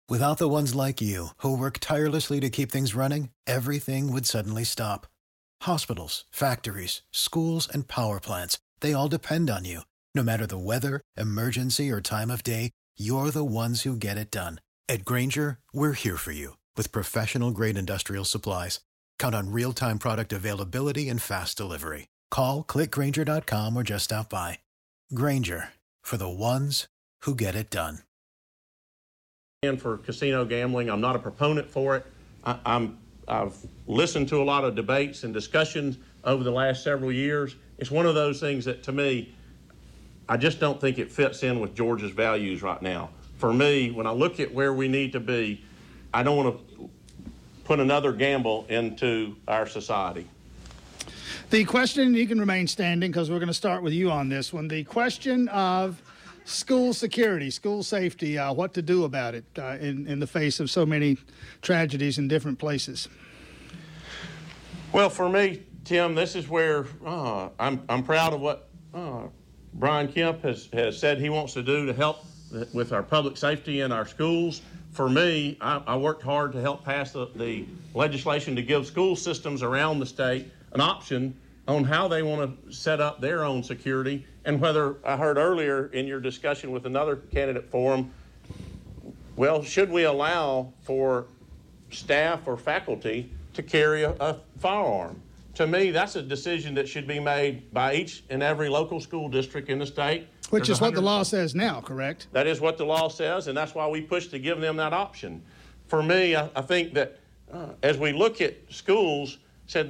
Without the ones like you, who work tirelessly to keep things running, everything would suddenly stop. Hospitals, factories, schools, and power plants, they all depend on you. No matter the weather, emergency, or time of day, you're the ones who get it done. At Grainger, we're here for you with professional-grade industrial supplies. Count on real-time product availability and fast delivery. Call, click Grainger.com, or just stop by. Grainger, for the ones who get it done. For casino gambling, I'm not a proponent for it. I've listened to a lot of debates and discussions over the last several years. It's one of those things that, to me, I just don't think it fits in with Georgia's values right now. For me, when I look at where we need to be, I don't want to put another gamble into our society. The question, you can remain standing because we're going to start with you on this one. The question of school security, school safety, what to do about it in the face of so many tragedies in different places. Well, for me, Tim, this is where I'm proud of what Brian Kemp has said he wants to do to help with our public safety in our schools. For me, I worked hard to help pass the legislation to give school systems around the state an option on how they want to set up their own security, and whether, I heard earlier in your discussion with another candidate forum, well, should we allow for staff or faculty to carry a firearm? To me, that's a decision that should be made by each and every local school district in the state. Which is what the law says now, correct? That is what the law says, and that's why we push to give them that option. For me, I think that as we look at schools,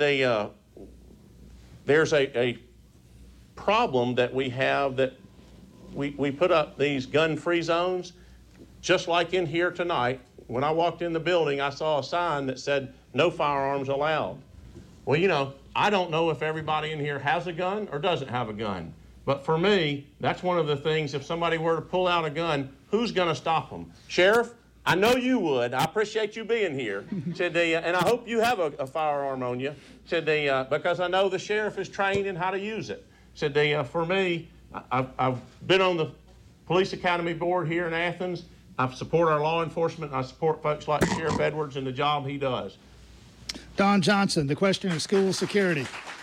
there's a problem that we have, that we put up these gun-free zones, just like in here tonight. When I walked in the building, I saw a sign that said, "No firearms allowed." Well, you know, I don't know if everybody in here has a gun or doesn't have a gun. But for me, that's one of the things, if somebody were to pull out a gun, who's going to stop them? Sheriff, I know you would. I appreciate you being here. And I hope you have a firearm on you. Because I know the sheriff is trained in how to use it. For me, I've been on the Police Academy Board here in Athens. I support our law enforcement. I support folks like Sheriff Edwards and the job he does. Don Johnson, the question of school security.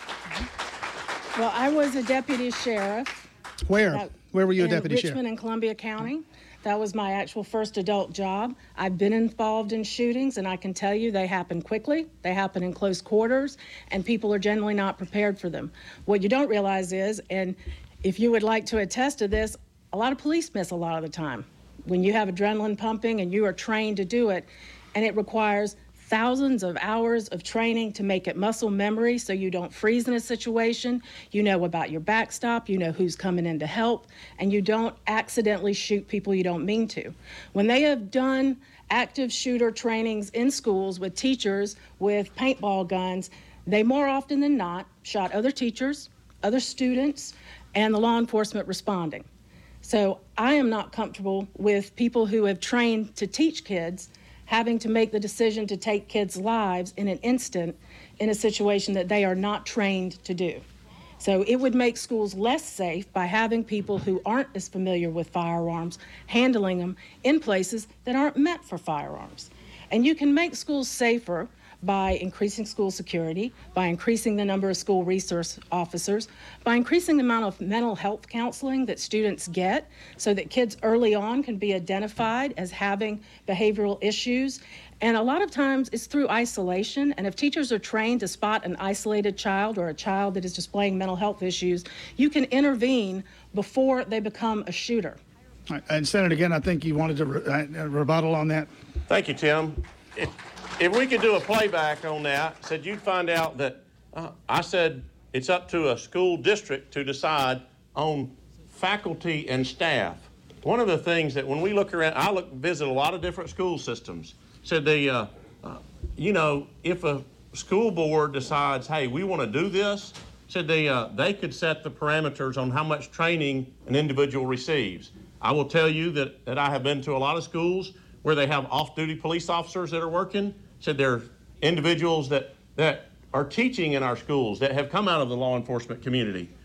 Well, I was a deputy sheriff. Where? Where were you a deputy sheriff? Richmond and Columbia County. That was my actual first adult job. I've been involved in shootings, and I can tell you they happen quickly, they happen in close quarters, and people are generally not prepared for them. What you don't realize is, and if you would like to attest to this, a lot of police miss a lot of the time. When you have adrenaline pumping and you are trained to do it, and it requires thousands of hours of training to make it muscle memory so you don't freeze in a situation, you know about your backstop, you know who's coming in to help, and you don't accidentally shoot people you don't mean to. When they have done active shooter trainings in schools with teachers with paintball guns, they more often than not shot other teachers, other students, and the law enforcement responding. So I am not comfortable with people who have trained to teach kids having to make the decision to take kids' lives in an instant in a situation that they are not trained to do. So it would make schools less safe by having people who aren't as familiar with firearms handling them in places that aren't meant for firearms. And you can make schools safer by increasing school security, by increasing the number of school resource officers, by increasing the amount of mental health counseling that students get so that kids early on can be identified as having behavioral issues. And a lot of times it's through isolation, and if teachers are trained to spot an isolated child or a child that is displaying mental health issues, you can intervene before they become a shooter. All right. And Senator, again, I think you wanted to rebuttal on that. Thank you, Tim. If we could do a playback on that, said you'd find out that I said it's up to a school district to decide on faculty and staff. One of the things that when we look around, visit a lot of different school systems. Said if a school board decides, hey, we want to do this, said they could set the parameters on how much training an individual receives. I will tell you that I have been to a lot of schools where they have off-duty police officers that are working. Said there are individuals that are teaching in our schools that have come out of the law enforcement community.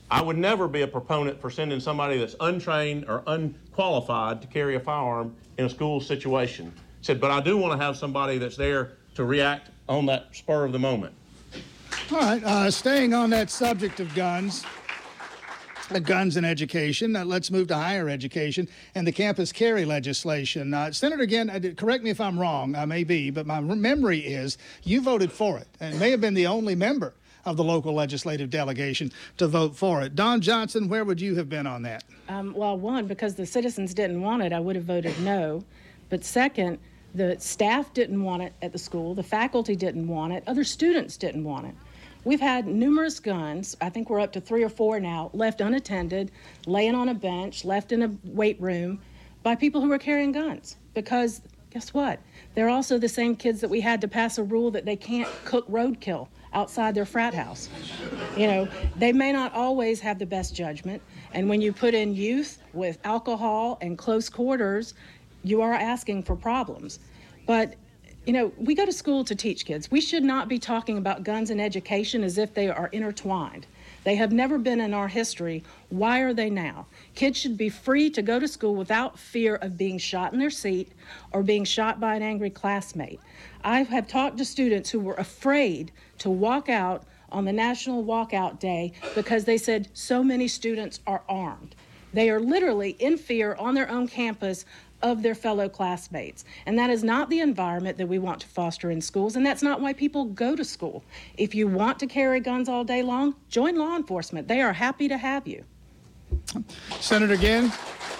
I would never be a proponent for sending somebody that's untrained or unqualified to carry a firearm in a school situation. Said, but I do want to have somebody that's there to react on that spur of the moment. All right, staying on that subject of guns and education, let's move to higher education and the campus carry legislation. Senator, again, correct me if I'm wrong, I may be, but my memory is you voted for it and may have been the only member of the local legislative delegation to vote for it. Don Johnson, where would you have been on that? Well, one, because the citizens didn't want it, I would have voted no. But second, the staff didn't want it at the school, the faculty didn't want it, other students didn't want it. We've had numerous guns, I think we're up to 3 or 4 now, left unattended, laying on a bench, left in a weight room by people who are carrying guns. Because guess what? They're also the same kids that we had to pass a rule that they can't cook roadkill outside their frat house. You know, they may not always have the best judgment, and when you put in youth with alcohol and close quarters, you are asking for problems. But you know, we go to school to teach kids. We should not be talking about guns and education as if they are intertwined. They have never been in our history. Why are they now? Kids should be free to go to school without fear of being shot in their seat or being shot by an angry classmate. I have talked to students who were afraid to walk out on the National Walkout Day because they said so many students are armed. They are literally in fear on their own campus of their fellow classmates. And that is not the environment that we want to foster in schools, and that's not why people go to school. If you want to carry guns all day long, join law enforcement. They are happy to have you. Senator Ginn,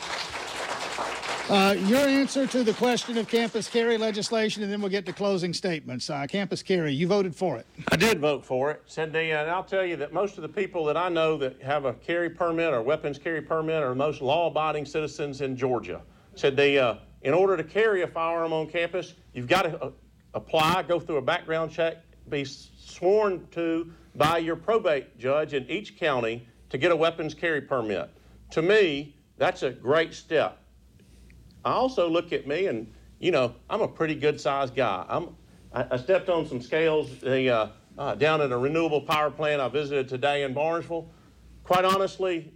your answer to the question of campus carry legislation, and then we'll get to closing statements. Campus carry, you voted for it. I did vote for it. Said and I'll tell you that most of the people that I know that have a carry permit or weapons carry permit are most law-abiding citizens in Georgia. Said in order to carry a firearm on campus, you've got to apply, go through a background check, be sworn to by your probate judge in each county to get a weapons carry permit. To me, that's a great step. I also look at me and, you know, I'm a pretty good-sized guy. I stepped on some scales down at a renewable power plant I visited today in Barnesville. Quite honestly,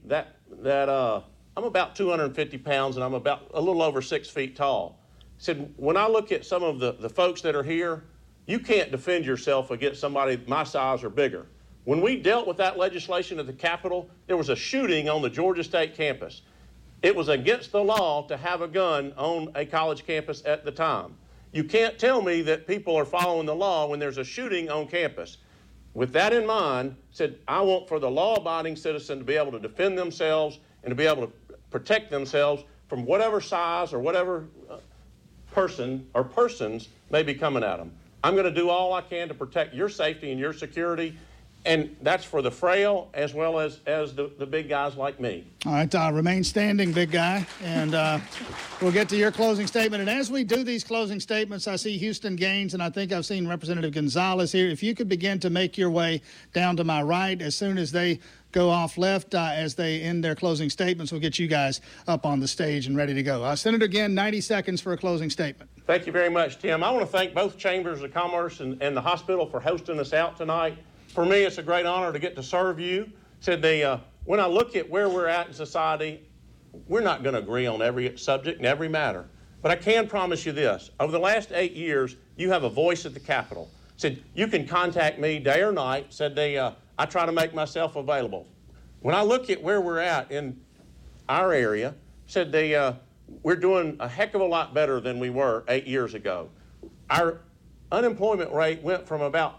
I'm about 250 pounds and I'm about a little over 6 feet tall. Said, when I look at some of the folks that are here, you can't defend yourself against somebody my size or bigger. When we dealt with that legislation at the Capitol, there was a shooting on the Georgia State campus. It was against the law to have a gun on a college campus at the time. You can't tell me that people are following the law when there's a shooting on campus. With that in mind, said, I want for the law-abiding citizen to be able to defend themselves and to be able to protect themselves from whatever size or whatever person or persons may be coming at them. I'm going to do all I can to protect your safety and your security, and that's for the frail as well as the big guys like me. All right, remain standing, big guy, and we'll get to your closing statement. And as we do these closing statements, I see Houston Gaines, and I think I've seen Representative Gonzalez here. If you could begin to make your way down to my right as soon as they go off left as they end their closing statements, we'll get you guys up on the stage and ready to go. Senator Ginn, 90 seconds for a closing statement. Thank you very much, Tim. I want to thank both Chambers of Commerce and the hospital for hosting us out tonight. For me, it's a great honor to get to serve you. Said when I look at where we're at in society, we're not going to agree on every subject and every matter. But I can promise you this. Over the last 8 years, you have a voice at the Capitol. Said, you can contact me day or night. Said I try to make myself available. When I look at where we're at in our area, said we're doing a heck of a lot better than we were 8 years ago. Our unemployment rate went from about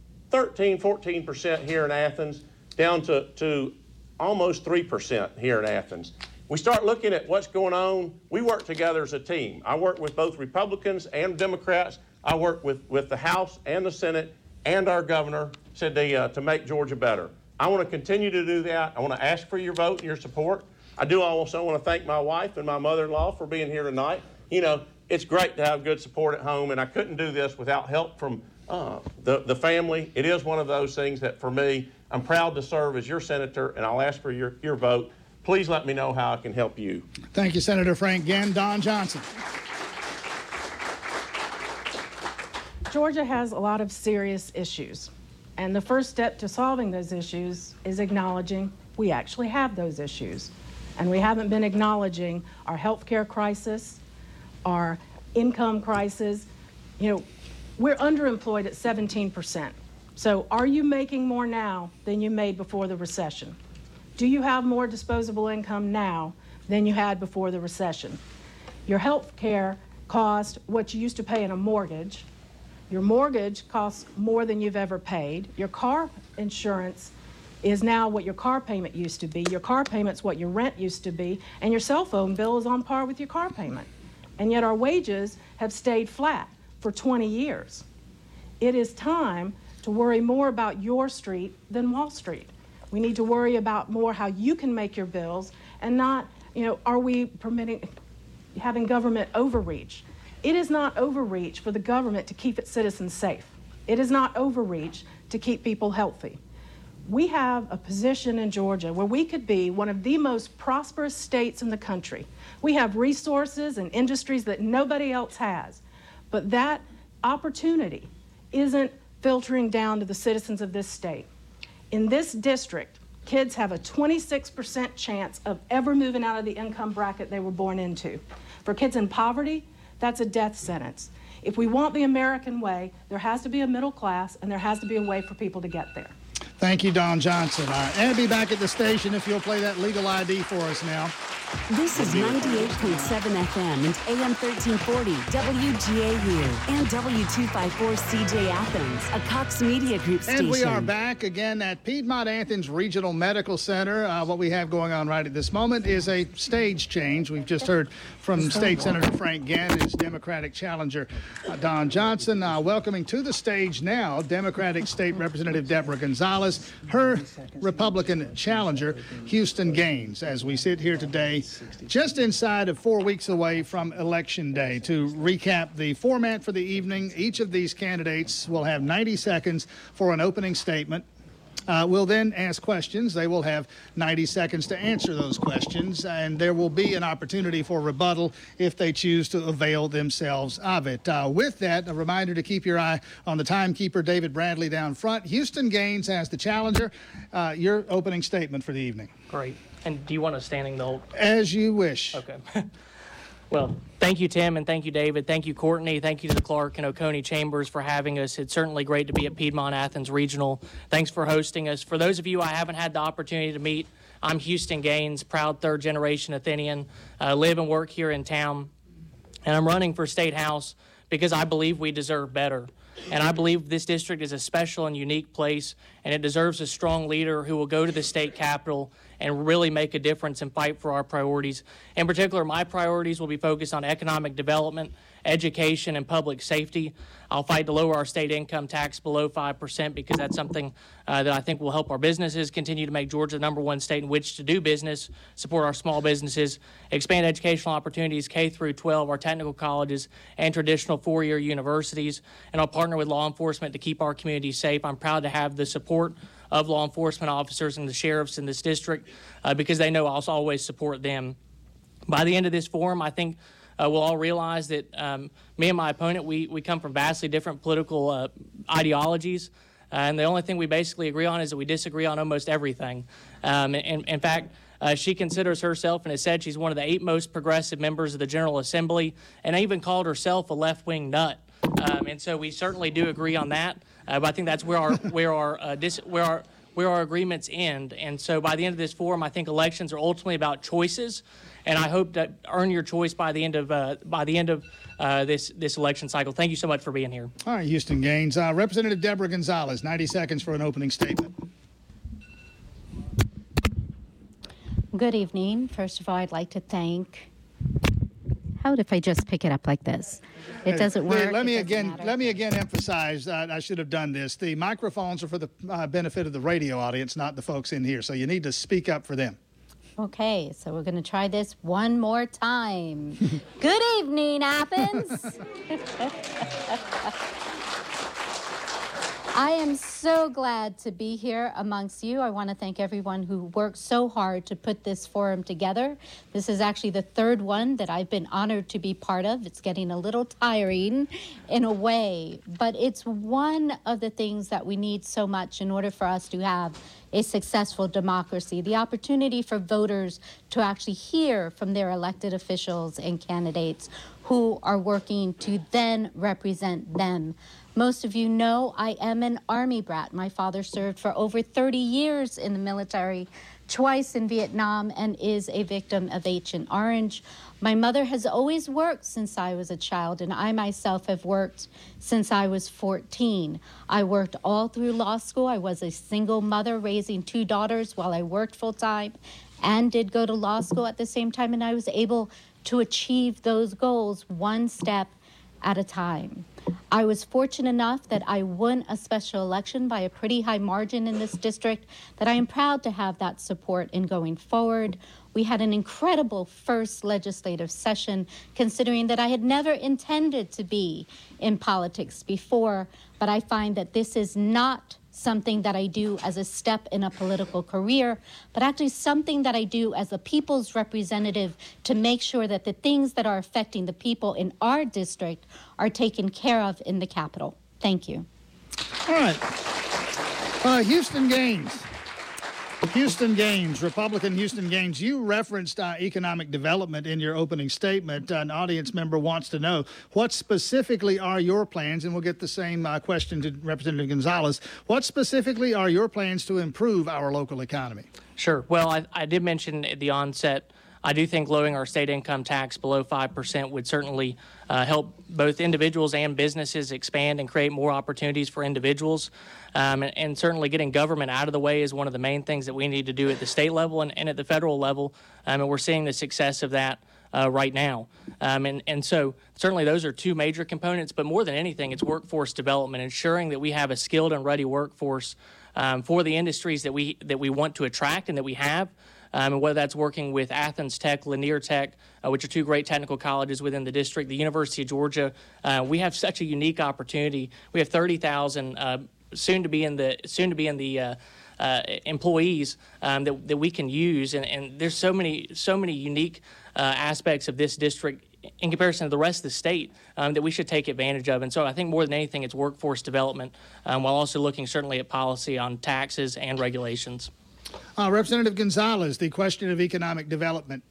14% here in Athens down to almost 3% here in Athens. We start looking at what's going on. We work together as a team. I work with both Republicans and Democrats. I work with the House and the Senate and our governor, said to make Georgia better. I want to continue to do that. I want to ask for your vote and your support. I do also want to thank my wife and my mother-in-law for being here tonight. You know, it's great to have good support at home, and I couldn't do this without help from the family. It is one of those things that, for me, I'm proud to serve as your senator, and I'll ask for your vote. Please let me know how I can help you. Thank you, Senator Frank Ginn. Don Johnson. Georgia has a lot of serious issues, and the first step to solving those issues is acknowledging we actually have those issues. And we haven't been acknowledging our healthcare crisis, our income crisis. You know, we're underemployed at 17%. So are you making more now than you made before the recession? Do you have more disposable income now than you had before the recession? Your health care cost what you used to pay in a mortgage. Your mortgage costs more than you've ever paid. Your car insurance is now what your car payment used to be. Your car payment's what your rent used to be. And your cell phone bill is on par with your car payment. And yet our wages have stayed flat for 20 years. It is time to worry more about your street than Wall Street. We need to worry about more how you can make your bills and not, you know, are we having government overreach? It is not overreach for the government to keep its citizens safe. It is not overreach to keep people healthy. We have a position in Georgia where we could be one of the most prosperous states in the country. We have resources and industries that nobody else has. But that opportunity isn't filtering down to the citizens of this state. In this district, kids have a 26% chance of ever moving out of the income bracket they were born into. For kids in poverty, that's a death sentence. If we want the American way, there has to be a middle class and there has to be a way for people to get there. Thank you, Dawn Johnson. Abby, back at the station, if you'll play that legal ID for us now. This is 98.7 FM and AM 1340 WGAU and W254CJ Athens, a Cox Media Group station. And we are back again at Piedmont Athens Regional Medical Center. What we have going on right at this moment is a stage change. We've just heard from State Senator Frank Gann, his Democratic challenger, Dawn Johnson. Welcoming to the stage now, Democratic State Representative Deborah Gonzalez, her Republican challenger, Houston Gaines, as we sit here today, just inside of 4 weeks away from Election Day. To recap the format for the evening, each of these candidates will have 90 seconds for an opening statement. We'll then ask questions. They will have 90 seconds to answer those questions, and there will be an opportunity for rebuttal if they choose to avail themselves of it. With that, a reminder to keep your eye on the timekeeper, David Bradley, down front. Houston Gaines as the challenger. Your opening statement for the evening. Great. And do you want us standing the whole? As you wish. Okay. Well, thank you, Tim, and thank you, David. Thank you, Courtney. Thank you to the Clark and Oconee Chambers for having us. It's certainly great to be at Piedmont Athens Regional. Thanks for hosting us. For those of you I haven't had the opportunity to meet, I'm Houston Gaines, proud third-generation Athenian. Live and work here in town, and I'm running for State House because I believe we deserve better. And I believe this district is a special and unique place, and it deserves a strong leader who will go to the state capitol and really make a difference and fight for our priorities. In particular, my priorities will be focused on economic development, education, and public safety. I'll fight to lower our state income tax below 5% because that's something that I think will help our businesses continue to make Georgia the #1 state in which to do business, support our small businesses, expand educational opportunities K through 12, our technical colleges, and traditional four-year universities. And I'll partner with law enforcement to keep our communities safe. I'm proud to have the support of law enforcement officers and the sheriffs in this district because they know I'll always support them. By the end of this forum, I think we'll all realize that me and my opponent, we come from vastly different political ideologies, and the only thing we basically agree on is that we disagree on almost everything. In fact, she considers herself and has said she's one of the 8 most progressive members of the General Assembly, and even called herself a left-wing nut. And so we certainly do agree on that, but I think that's where our agreements end. And so by the end of this forum, I think elections are ultimately about choices, and I hope to earn your choice by the end of this election cycle. Thank you so much for being here. All right, Houston Gaines. Representative Deborah Gonzalez, 90 seconds for an opening statement. Good evening. First of all, I'd like to thank. How if I just pick it up like this? It doesn't work. Let me again emphasize. I should have done this. The microphones are for the benefit of the radio audience, not the folks in here. So you need to speak up for them. Okay, so we're going to try this one more time. Good evening, Athens. I am so glad to be here amongst you. I want to thank everyone who worked so hard to put this forum together. This is actually the third one that I've been honored to be part of. It's getting a little tiring in a way, but it's one of the things that we need so much in order for us to have a successful democracy, the opportunity for voters to actually hear from their elected officials and candidates who are working to then represent them. Most of you know I am an Army brat. My father served for over 30 years in the military, twice in Vietnam, and is a victim of Agent Orange. My mother has always worked since I was a child, and I myself have worked since I was 14. I worked all through law school. I was a single mother raising 2 daughters while I worked full-time and did go to law school at the same time, and I was able to achieve those goals one step at a time. I was fortunate enough that I won a special election by a pretty high margin in this district, that I am proud to have that support in going forward. We had an incredible first legislative session, considering that I had never intended to be in politics before, but I find that this is not something that I do as a step in a political career, but actually something that I do as a people's representative to make sure that the things that are affecting the people in our district are taken care of in the Capitol. Thank you. All right. Houston Gaines. Houston Gaines, Republican Houston Gaines, you referenced economic development in your opening statement. An audience member wants to know, what specifically are your plans, and we'll get the same question to Representative Gonzalez, what specifically are your plans to improve our local economy? Sure. Well, I did mention at the onset, I do think lowering our state income tax below 5% would certainly help both individuals and businesses expand and create more opportunities for individuals. And certainly getting government out of the way is one of the main things that we need to do at the state level and at the federal level. And we're seeing the success of that right now. And so certainly those are two major components, but more than anything, it's workforce development, ensuring that we have a skilled and ready workforce for the industries that we want to attract and that we have. And whether that's working with Athens Tech, Lanier Tech, which are two great technical colleges within the district, the University of Georgia, we have such a unique opportunity. We have 30,000 soon to be in the employees that we can use, and there's so many unique aspects of this district in comparison to the rest of the state that we should take advantage of. And so I think more than anything, it's workforce development, while also looking certainly at policy on taxes and regulations. Representative Gonzalez, the question of economic development.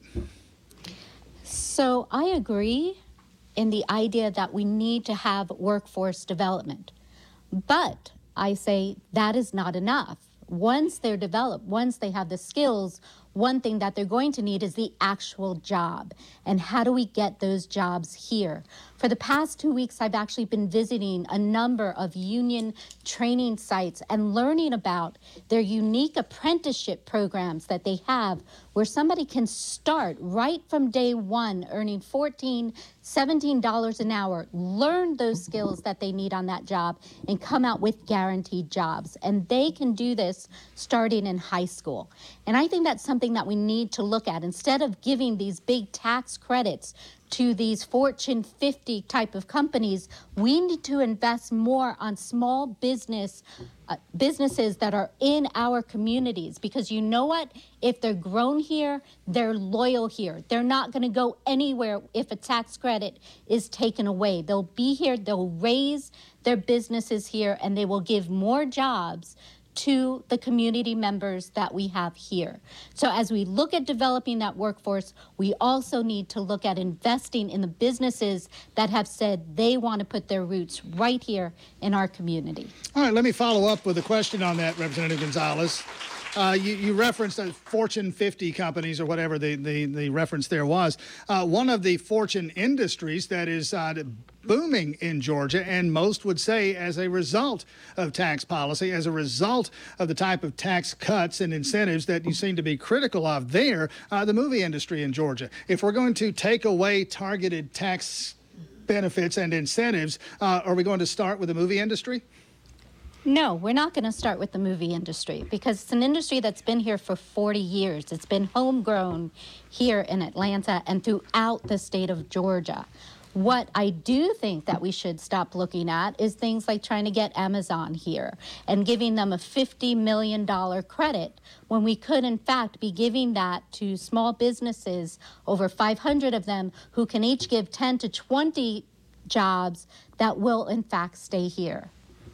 So I agree in the idea that we need to have workforce development. But I say that is not enough. Once they're developed, once they have the skills, one thing that they're going to need is the actual job. And how do we get those jobs here? For the past 2 weeks, I've actually been visiting a number of union training sites and learning about their unique apprenticeship programs that they have, where somebody can start right from day one, earning $14, $17 an hour, learn those skills that they need on that job, and come out with guaranteed jobs. And they can do this starting in high school. And I think that's something that we need to look at. Instead of giving these big tax credits to these Fortune 50 type of companies, we need to invest more on small businesses that are in our communities. Because you know what? If they're grown here, they're loyal here. They're not going to go anywhere if a tax credit is taken away. They'll be here, they'll raise their businesses here, and they will give more jobs to the community members that we have here. So as we look at developing that workforce, we also need to look at investing in the businesses that have said they want to put their roots right here in our community. All right, let me follow up with a question on that, Representative Gonzalez. You referenced Fortune 50 companies or whatever the reference there was. One of the Fortune industries that is booming in Georgia, and most would say as a result of tax policy, as a result of the type of tax cuts and incentives that you seem to be critical of there, the movie industry in Georgia. If we're going to take away targeted tax benefits and incentives, are we going to start with the movie industry? No, we're not going to start with the movie industry, because it's an industry that's been here for 40 years. It's been homegrown here in Atlanta and throughout the state of Georgia. What I do think that we should stop looking at is things like trying to get Amazon here and giving them a $50 million credit when we could, in fact, be giving that to small businesses, over 500 of them, who can each give 10 to 20 jobs that will, in fact, stay here.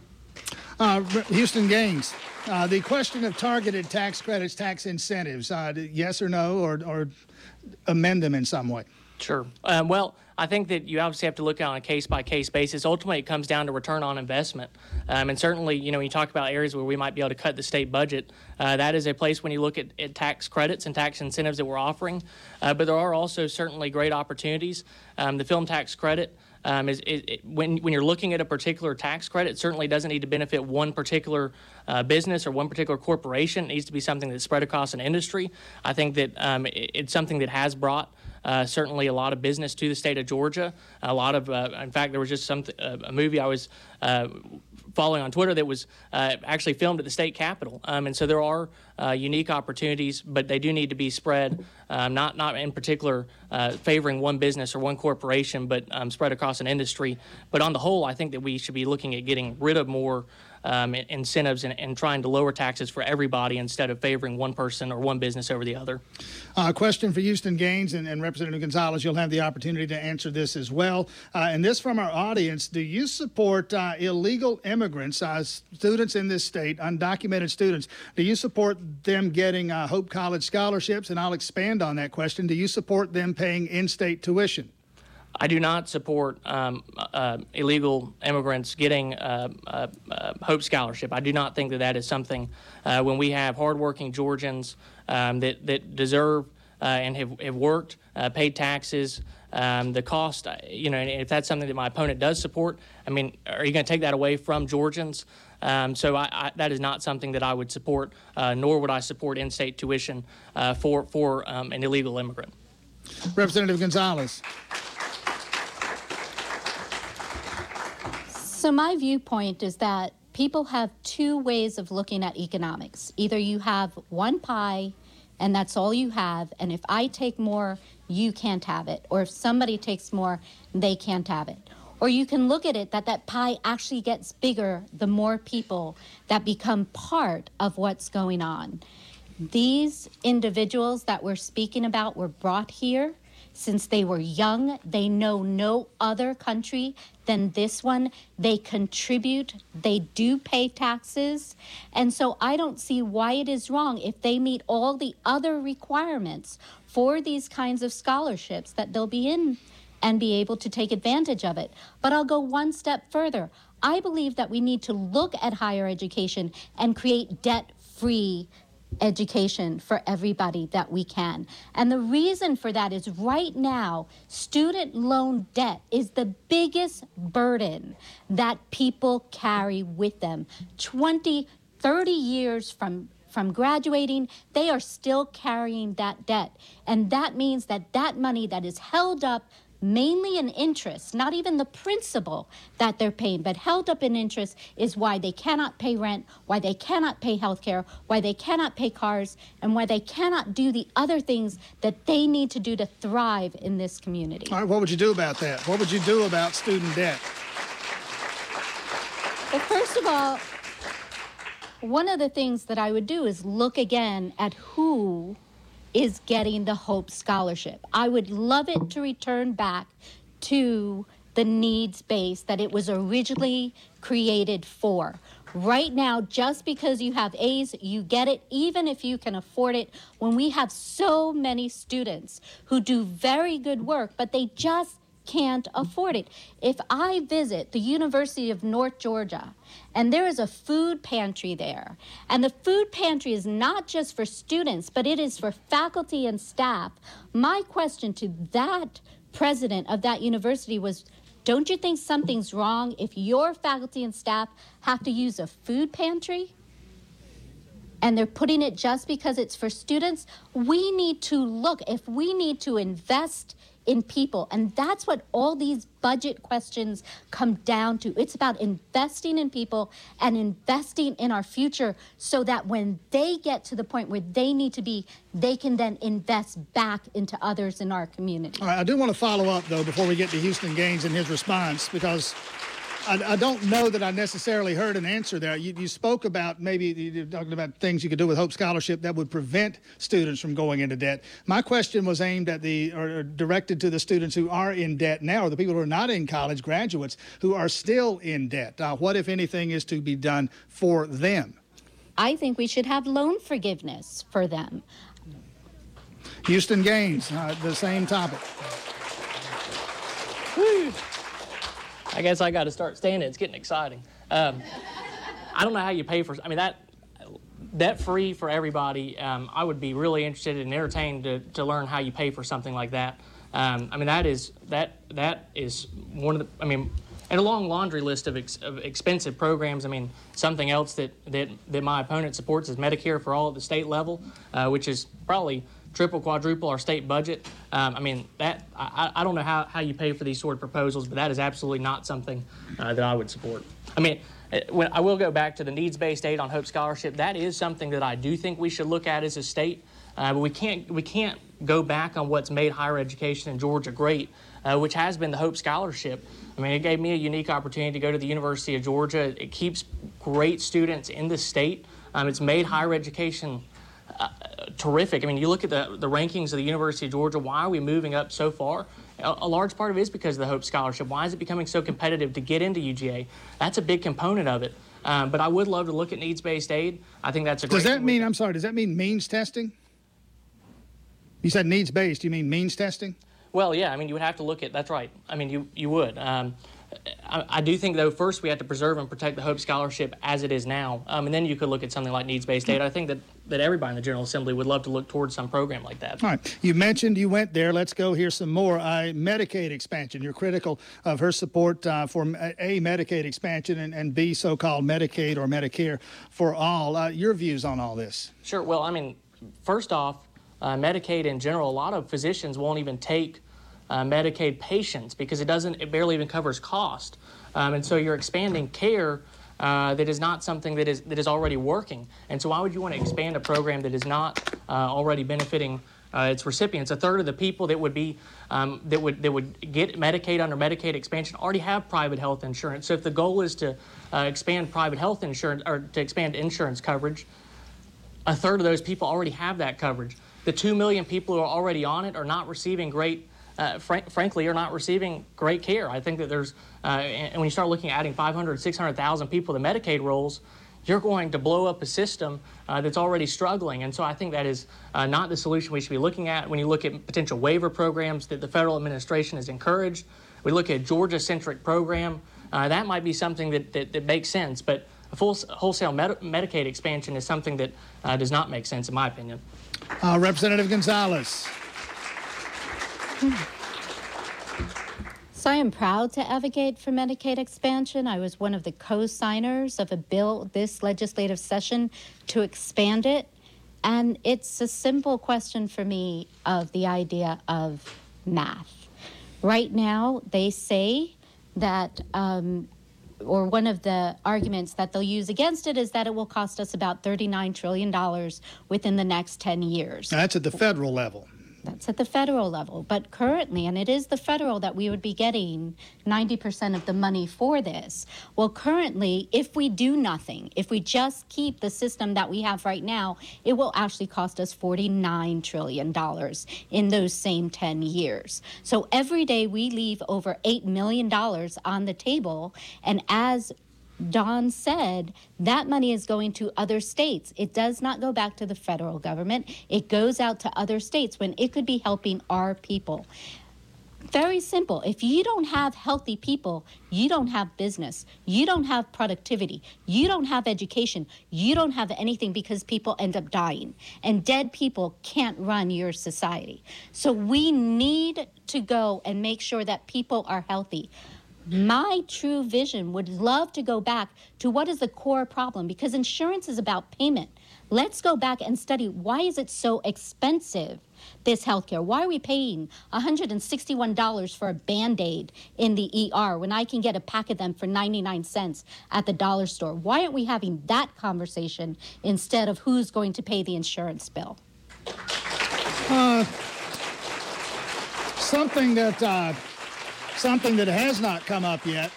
Houston Gaines, the question of targeted tax credits, tax incentives, yes or no, or amend them in some way? Sure. Well, I think that you obviously have to look at it on a case-by-case basis. Ultimately, it comes down to return on investment. And certainly, when you talk about areas where we might be able to cut the state budget, that is a place when you look at tax credits and tax incentives that we're offering. But there are also certainly great opportunities. The film tax credit, when you're looking at a particular tax credit, it certainly doesn't need to benefit one particular business or one particular corporation. It needs to be something that's spread across an industry. I think that it's something that has brought certainly a lot of business to the state of Georgia. A lot of, in fact, there was just a movie I was following on Twitter that was actually filmed at the state capitol. And so there are unique opportunities, but they do need to be spread, not in particular favoring one business or one corporation, but spread across an industry. But on the whole, I think that we should be looking at getting rid of more incentives and trying to lower taxes for everybody instead of favoring one person or one business over the other. Question for Houston Gaines and Representative Gonzalez. You'll have the opportunity to answer this as well. And this from our audience. Do you support illegal immigrants, students in this state, undocumented students? Do you support them getting Hope College scholarships? And I'll expand on that question. Do you support them paying in-state tuition? I do not support illegal immigrants getting Hope Scholarship. I do not think that is something when we have hardworking Georgians that deserve and have worked, paid taxes, the cost, and if that's something that my opponent does support, I mean, are you going to take that away from Georgians? So that is not something that I would support, nor would I support in-state tuition for an illegal immigrant. Representative Gonzalez. So my viewpoint is that people have two ways of looking at economics. Either you have one pie and that's all you have, and if I take more, you can't have it. Or if somebody takes more, they can't have it. Or you can look at it that pie actually gets bigger the more people that become part of what's going on. These individuals that we're speaking about were brought here since they were young. They know no other country than this one. They contribute. They do pay taxes. And so I don't see why it is wrong if they meet all the other requirements for these kinds of scholarships that they'll be in and be able to take advantage of it. But I'll go one step further. I believe that we need to look at higher education and create debt-free education for everybody that we can. And the reason for that is right now, student loan debt is the biggest burden that people carry with them. 20, 30 years from graduating, they are still carrying that debt. And that means that money that is held up mainly in interest, not even the principal that they're paying, but held up in interest is why they cannot pay rent, why they cannot pay health care, why they cannot pay cars, and why they cannot do the other things that they need to do to thrive in this community. All right, what would you do about that? What would you do about student debt? Well, first of all, one of the things that I would do is look again at who is getting the Hope Scholarship. I would love it to return back to the needs base that it was originally created for. Right now, just because you have A's, you get it, even if you can afford it, when we have so many students who do very good work, but they just can't afford it. If I visit the University of North Georgia and there is a food pantry there, and the food pantry is not just for students, but it is for faculty and staff, my question to that president of that university was, don't you think something's wrong if your faculty and staff have to use a food pantry? and they're putting it just because it's for students. We need to look, if we need to invest in people, and that's what all these budget questions come down to. It's about investing in people and investing in our future so that when they get to the point where they need to be, they can then invest back into others in our community. All right, I do want to follow up, though, before we get to Houston Gaines and his response, because I don't know that I necessarily heard an answer there. You spoke about maybe you're talking about things you could do with Hope Scholarship that would prevent students from going into debt. My question was aimed at or directed to the students who are in debt now, or the people who are not in college, graduates who are still in debt. What, if anything, is to be done for them? I think we should have loan forgiveness for them. Houston Gaines, the same topic. Woo. I guess I got to start standing. It's getting exciting. I don't know how you pay for. I mean, that debt-free for everybody. I would be really interested and entertained to learn how you pay for something like that. I mean, that is one of the. I mean, and a long laundry list of expensive programs. I mean, something else that my opponent supports is Medicare for all at the state level, which is probably triple, quadruple our state budget. I mean, that I don't know how you pay for these sort of proposals, but that is absolutely not something that I would support. I mean, when I will go back to the needs-based aid on Hope Scholarship. That is something that I do think we should look at as a state, but we can't go back on what's made higher education in Georgia great, which has been the Hope Scholarship. I mean, it gave me a unique opportunity to go to the University of Georgia. It keeps great students in the state. It's made higher education terrific. I mean, you look at the rankings of the University of Georgia. Why are we moving up so far? A large part of it is because of the Hope Scholarship. Why is it becoming so competitive to get into UGA? That's a big component of it. But I would love to look at needs-based aid. I think that's a great Does that mean, I'm sorry, does that mean means testing? You said needs-based. You mean means testing? Well, yeah. I mean, you would have to look at, that's right. I mean, you would. I do think, though, first we have to preserve and protect the Hope Scholarship as it is now, and then you could look at something like needs-based aid. I think that everybody in the General Assembly would love to look towards some program like that. All right. You mentioned you went there. Let's go hear some more. Medicaid expansion. You're critical of her support for A, Medicaid expansion, and B, so-called Medicaid or Medicare for all. Your views on all this? Sure. Well, I mean, first off, Medicaid in general, a lot of physicians won't even take Medicaid patients because it barely even covers cost. And so you're expanding care that is not something that is already working. And so why would you want to expand a program that is not already benefiting its recipients? A third of the people that would be that would get Medicaid under Medicaid expansion already have private health insurance. So if the goal is to expand private health insurance or to expand insurance coverage, a third of those people already have that coverage. The 2 million people who are already on it are not receiving frankly, are not receiving great care. I think that there's, and when you start looking at adding 500, 600,000 people to Medicaid rolls, you're going to blow up a system that's already struggling. And so I think that is not the solution we should be looking at. When you look at potential waiver programs that the federal administration has encouraged, we look at Georgia-centric program, that might be something that makes sense. But a full wholesale Medicaid expansion is something that does not make sense, in my opinion. Representative Gonzalez. So I am proud to advocate for Medicaid expansion. I was one of the co-signers of a bill this legislative session to expand it. And it's a simple question for me of the idea of math. Right now, they say that, or one of the arguments that they'll use against it is that it will cost us about $39 trillion within the next 10 years. Now, that's at the federal level. That's at the federal level. But currently, and it is the federal that we would be getting 90% of the money for this. Well, currently, if we do nothing, if we just keep the system that we have right now, it will actually cost us $49 trillion in those same 10 years. So every day we leave over $8 million on the table. And as Don said, that money is going to other states. It does not go back to the federal government. It goes out to other states when it could be helping our people. Very simple. If you don't have healthy people, you don't have business. You don't have productivity. You don't have education. You don't have anything because people end up dying. And dead people can't run your society. So we need to go and make sure that people are healthy. My true vision would love to go back to what is the core problem, because insurance is about payment. Let's go back and study, why is it so expensive, this healthcare? Why are we paying $161 for a Band-Aid in the ER when I can get a pack of them for 99 cents at the dollar store? Why aren't we having that conversation instead of who's going to pay the insurance bill? Something that has not come up yet.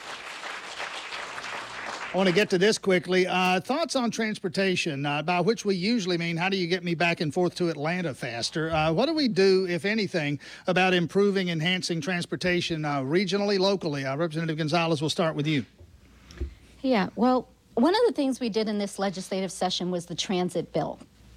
I want to get to this quickly. Thoughts on transportation, by which we usually mean how do you get me back and forth to Atlanta faster? What do we do, if anything, about improving, enhancing transportation regionally, locally? Representative Gonzalez, we'll start with you. Yeah, well, one of the things we did in this legislative session was the transit bill.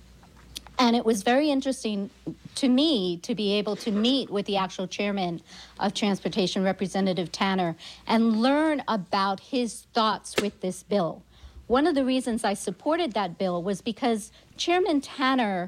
And it was very interesting to me to be able to meet with the actual chairman of Transportation, Representative Tanner, and learn about his thoughts with this bill. One of the reasons I supported that bill was because Chairman Tanner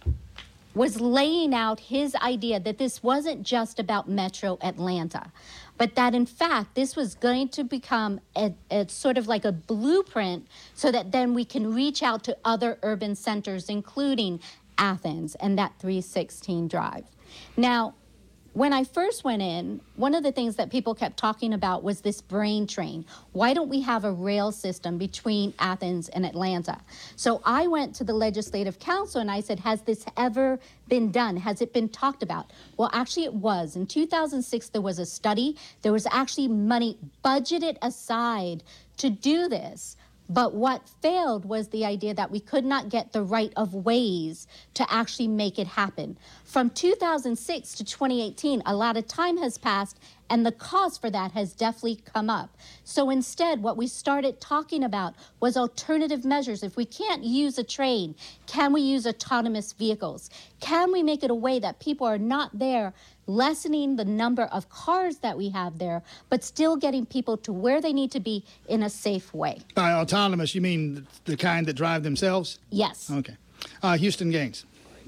was laying out his idea that this wasn't just about Metro Atlanta, but that in fact this was going to become a sort of like a blueprint so that then we can reach out to other urban centers, including Athens and that 316 drive. Now, when I first went in, one of the things that people kept talking about was this brain train. Why don't we have a rail system between Athens and Atlanta? So I went to the Legislative Council and I said, has this ever been done? Has it been talked about? Well, actually it was. In 2006, there was a study. There was actually money budgeted aside to do this. But what failed was the idea that we could not get the right of ways to actually make it happen. From 2006 to 2018, a lot of time has passed, and the cost for that has definitely come up. So instead, what we started talking about was alternative measures. If we can't use a train, can we use autonomous vehicles? Can we make it a way that people are not there lessening the number of cars that we have there, but still getting people to where they need to be in a safe way? By autonomous, you mean the kind that drive themselves? Yes. Okay. Houston Gaines.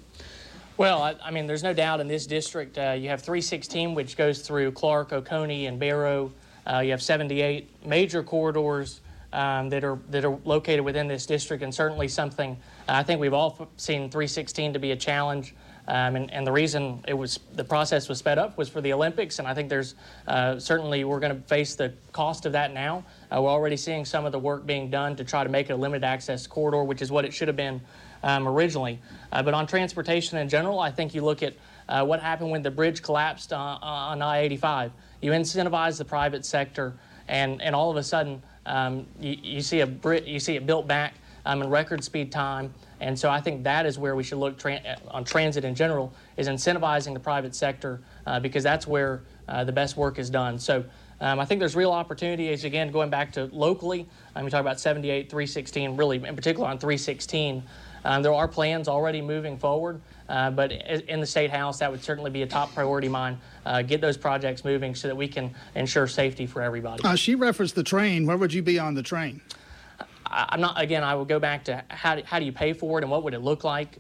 Well, I mean, there's no doubt in this district, you have 316, which goes through Clark, Oconee, and Barrow. You have 78 major corridors that are located within this district, and certainly something I think we've all seen 316 to be a challenge. And the reason the process was sped up was for the Olympics, and I think there's certainly we're going to face the cost of that now. We're already seeing some of the work being done to try to make it a limited access corridor, which is what it should have been originally. But on transportation in general, I think you look at what happened when the bridge collapsed on I-85. You incentivize the private sector, and all of a sudden you see it built back in record speed time. And so I think that is where we should look on transit in general, is incentivizing the private sector because that's where the best work is done. So I think there's real opportunity, as again, going back to locally, we talk about 78, 316, really in particular on 316. There are plans already moving forward, but in the State House, that would certainly be a top priority of mine, get those projects moving so that we can ensure safety for everybody. She referenced the train. Where would you be on the train? I'm not, again, I would go back to how do you pay for it and what would it look like?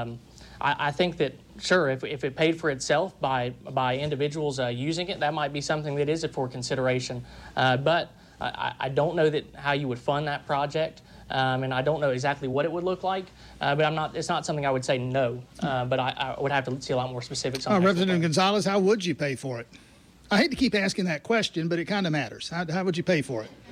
I think that, sure, if it paid for itself by individuals using it, that might be something that is for consideration. But I don't know how you would fund that project, and I don't know exactly what it would look like. But it's not something I would say no, but I would have to see a lot more specifics on that. Representative Gonzalez, how would you pay for it? I hate to keep asking that question, but it kind of matters. How would you pay for it?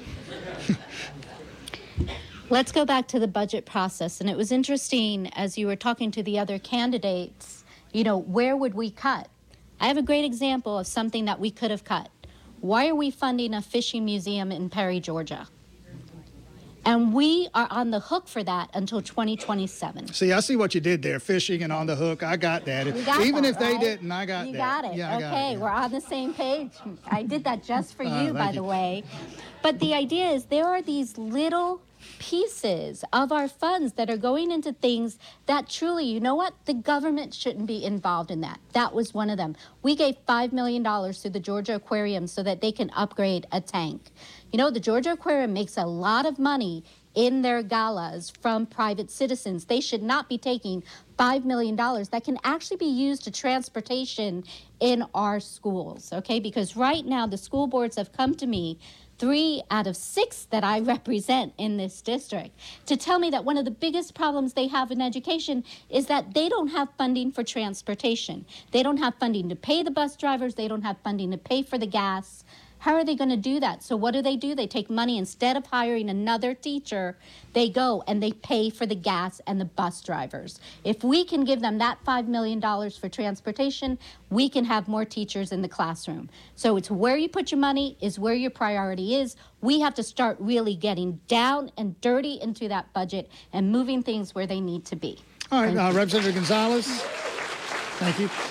Let's go back to the budget process. And it was interesting as you were talking to the other candidates, where would we cut? I have a great example of something that we could have cut. Why are we funding a fishing museum in Perry, Georgia? And we are on the hook for that until 2027. See, I see what you did there, fishing and on the hook. I got that. Even if they didn't, I got that. You got it. Yeah, okay, we're on the same page. I did that just for you, by the way. But the idea is there are these little pieces of our funds that are going into things that truly, the government shouldn't be involved in that. That was one of them. We gave $5 million to the Georgia Aquarium so that they can upgrade a tank. The Georgia Aquarium makes a lot of money in their galas from private citizens. They should not be taking $5 million that can actually be used to transportation in our schools, okay? Because right now the school boards have come to me 3 out of 6 that I represent in this district to tell me that one of the biggest problems they have in education is that they don't have funding for transportation. They don't have funding to pay the bus drivers. They don't have funding to pay for the gas. How are they going to do that? So what do? They take money, instead of hiring another teacher, they go and they pay for the gas and the bus drivers. If we can give them that $5 million for transportation, we can have more teachers in the classroom. So it's where you put your money is where your priority is. We have to start really getting down and dirty into that budget and moving things where they need to be. All right, Representative Gonzalez. Thank you.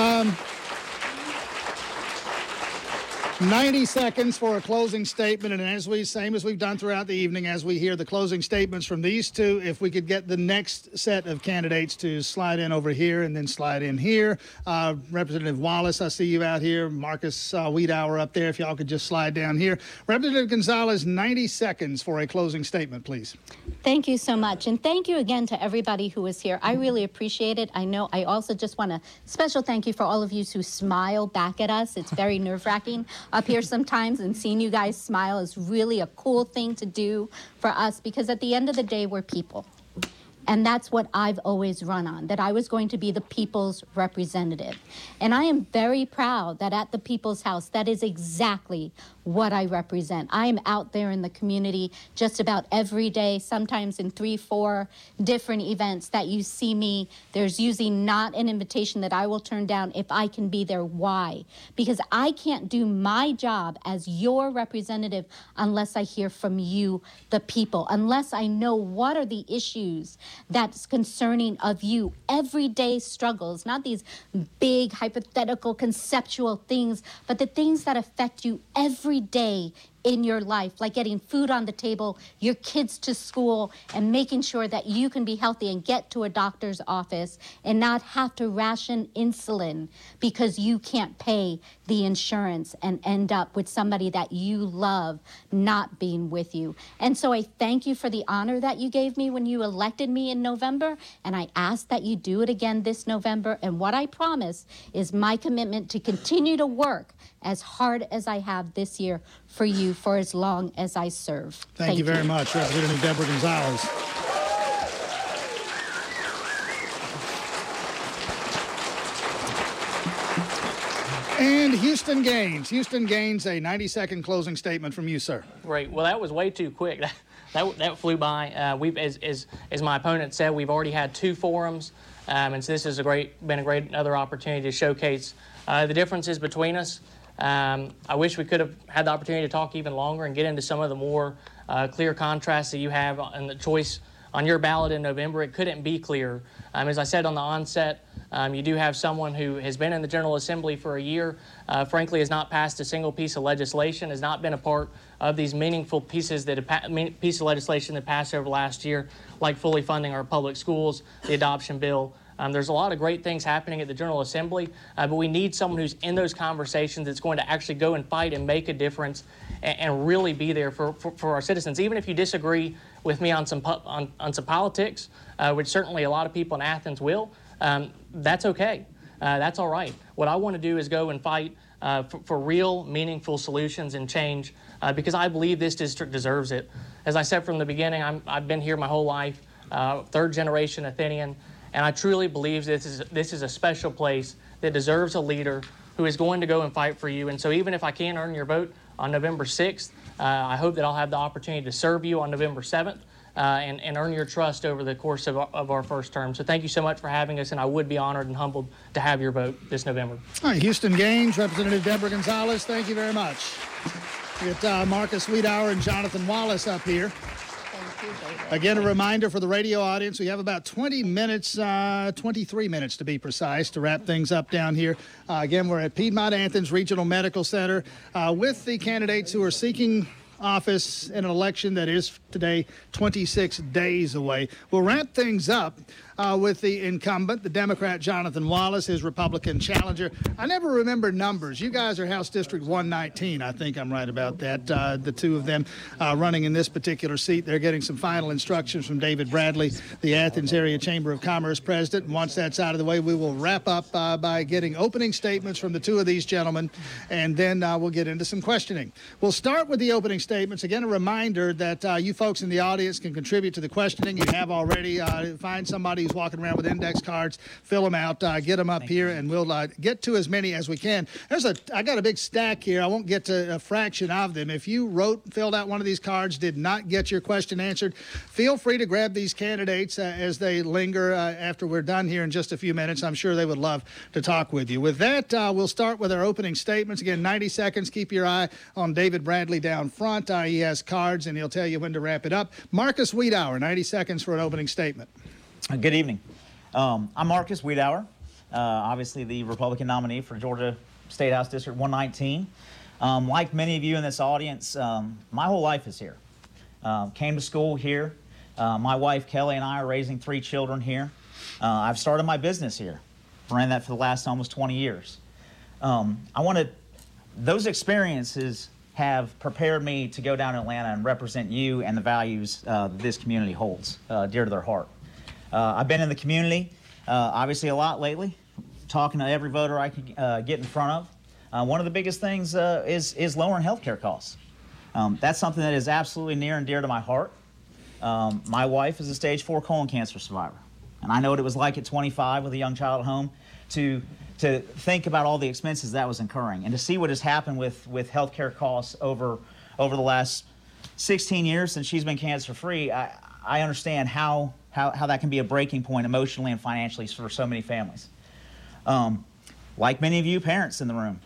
90 seconds for a closing statement, and same as we've done throughout the evening, as we hear the closing statements from these two, if we could get the next set of candidates to slide in over here and then slide in here. Representative Wallace, I see you out here. Marcus Wiedauer up there, if y'all could just slide down here. Representative Gonzalez, 90 seconds for a closing statement, please. Thank you so much, and thank you again to everybody who was here. I really appreciate it. I know I also just want a special thank you for all of you who smile back at us. It's very nerve-wracking up here sometimes, and seeing you guys smile is really a cool thing to do for us, because at the end of the day, we're people. And that's what I've always run on, that I was going to be the people's representative. And I am very proud that at the People's House, that is exactly what I represent. I am out there in the community just about every day, sometimes in 3-4 different events that you see me. There's usually not an invitation that I will turn down if I can be there. Why? Because I can't do my job as your representative unless I hear from you, the people, unless I know what are the issues that's concerning of you, everyday struggles, not these big hypothetical conceptual things, but the things that affect you every day in your life, like getting food on the table, your kids to school, and making sure that you can be healthy and get to a doctor's office and not have to ration insulin because you can't pay the insurance and end up with somebody that you love not being with you. And so I thank you for the honor that you gave me when you elected me in November, and I ask that you do it again this November. And what I promise is my commitment to continue to work as hard as I have this year for you for as long as I serve. Thank you very much, Representative Deborah Gonzalez. And Houston Gaines. Houston Gaines, a 90-second closing statement from you, sir. Great. Well, that was way too quick. That flew by. We've, as my opponent said, we've already had 2 forums, and so this has been a great another opportunity to showcase the differences between us. I wish we could have had the opportunity to talk even longer and get into some of the more clear contrasts that you have in the choice on your ballot in November. It couldn't be clearer. As I said on the onset, you do have someone who has been in the General Assembly for a year, frankly has not passed a single piece of legislation, has not been a part of these meaningful pieces of legislation that passed over last year, like fully funding our public schools, the adoption bill. There's a lot of great things happening at the General Assembly, but we need someone who's in those conversations that's going to actually go and fight and make a difference and really be there for our citizens. Even if you disagree with me on some politics, which certainly a lot of people in Athens will, that's okay. That's all right. What I want to do is go and fight for real, meaningful solutions and change, because I believe this district deserves it. As I said from the beginning, I've been here my whole life, third-generation Athenian, and I truly believe this is a special place that deserves a leader who is going to go and fight for you. And so even if I can't earn your vote on November 6th, I hope that I'll have the opportunity to serve you on November 7th and earn your trust over the course of our first term. So thank you so much for having us, and I would be honored and humbled to have your vote this November. All right, Houston Gaines, Representative Deborah Gonzalez, thank you very much. We got Marcus Wiedauer and Jonathan Wallace up here. Again, a reminder for the radio audience, we have about 20 minutes, 23 minutes to be precise, to wrap things up down here. Again, we're at Piedmont Athens Regional Medical Center with the candidates who are seeking office in an election that is today 26 days away. We'll wrap things up with the incumbent, the Democrat Jonathan Wallace, his Republican challenger. I never remember numbers. You guys are House District 119. I think I'm right about that. The two of them running in this particular seat. They're getting some final instructions from David Bradley, the Athens Area Chamber of Commerce president. And once that's out of the way, we will wrap up by getting opening statements from the two of these gentlemen, and then we'll get into some questioning. We'll start with the opening statements. Again, a reminder that you folks in the audience can contribute to the questioning. You have already. Find somebody who's walking around with index cards, fill them out, get them up here, and we'll get to as many as we can. I got a big stack here. I won't get to a fraction of them. If you filled out one of these cards, did not get your question answered, feel free to grab these candidates as they linger after we're done here in just a few minutes. I'm sure they would love to talk with you. With that, we'll start with our opening statements. Again, 90 seconds. Keep your eye on David Bradley down front. He has cards, and he'll tell you when to wrap it up. Marcus Wiedauer, 90 seconds for an opening statement. Good evening. I'm Marcus Wiedauer, obviously the Republican nominee for Georgia State House District 119. Like many of you in this audience, my whole life is here. Came to school here. My wife Kelly and I are raising 3 children here. I've started my business here. Ran that for the last almost 20 years. Those experiences have prepared me to go down to Atlanta and represent you and the values that this community holds dear to their heart. I've been in the community, obviously a lot lately, talking to every voter I can get in front of. One of the biggest things is lowering health care costs. That's something that is absolutely near and dear to my heart. My wife is a stage 4 colon cancer survivor, and I know what it was like at 25 with a young child at home to think about all the expenses that was incurring, and to see what has happened with health care costs over the last 16 years since she's been cancer-free. I understand how that can be a breaking point emotionally and financially for so many families. Like many of you parents in the room,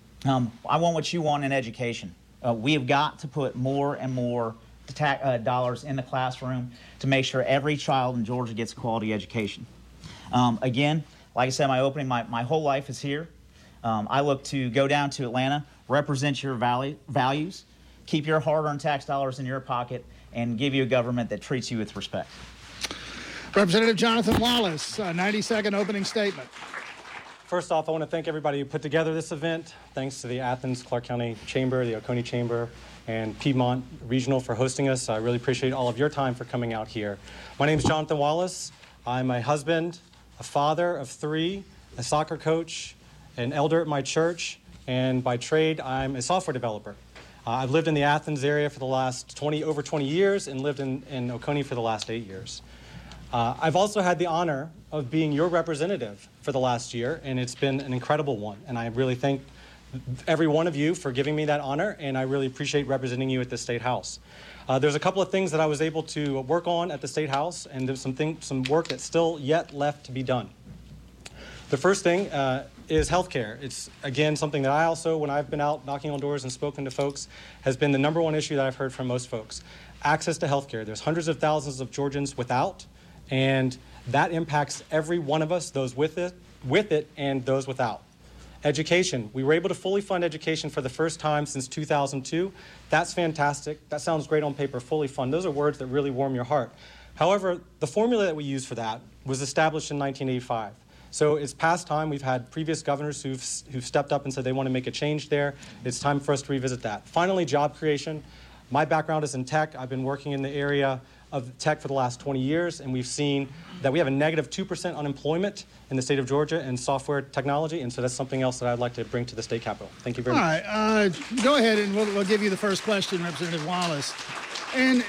I want what you want in education. We have got to put more and more dollars in the classroom to make sure every child in Georgia gets a quality education. Again, like I said, my opening, my whole life is here. I look to go down to Atlanta, represent your values, keep your hard-earned tax dollars in your pocket, and give you a government that treats you with respect. Representative Jonathan Wallace, 90-second opening statement. First off, I want to thank everybody who put together this event. Thanks to the Athens Clark County Chamber, the Oconee Chamber, and Piedmont Regional for hosting us. I really appreciate all of your time for coming out here. My name is Jonathan Wallace. I'm a husband, a father of 3, a soccer coach, an elder at my church, and by trade, I'm a software developer. I've lived in the Athens area for the last over 20 years and lived in Oconee for the last 8 years. I've also had the honor of being your representative for the last year, and it's been an incredible one. And I really thank every one of you for giving me that honor, and I really appreciate representing you at the State House. There's a couple of things that I was able to work on at the State House, and there's some work that's still yet left to be done. The first thing is healthcare. It's, again, something that I also, when I've been out knocking on doors and spoken to folks, has been the number one issue that I've heard from most folks. Access to healthcare. There's hundreds of thousands of Georgians without, and that impacts every one of us, those with it and those without. Education. We were able to fully fund education for the first time since 2002. That's fantastic. That sounds great on paper, fully fund. Those are words that really warm your heart. However, the formula that we used for that was established in 1985. So it's past time. We've had previous governors who've stepped up and said they want to make a change there. It's time for us to revisit that. Finally, job creation. My background is in tech. I've been working in the area of tech for the last 20 years, and we've seen that we have a negative 2% unemployment in the state of Georgia in software technology, and so that's something else that I'd like to bring to the state capitol. Thank you very much. All right, go ahead, and we'll give you the first question, Representative Wallace. And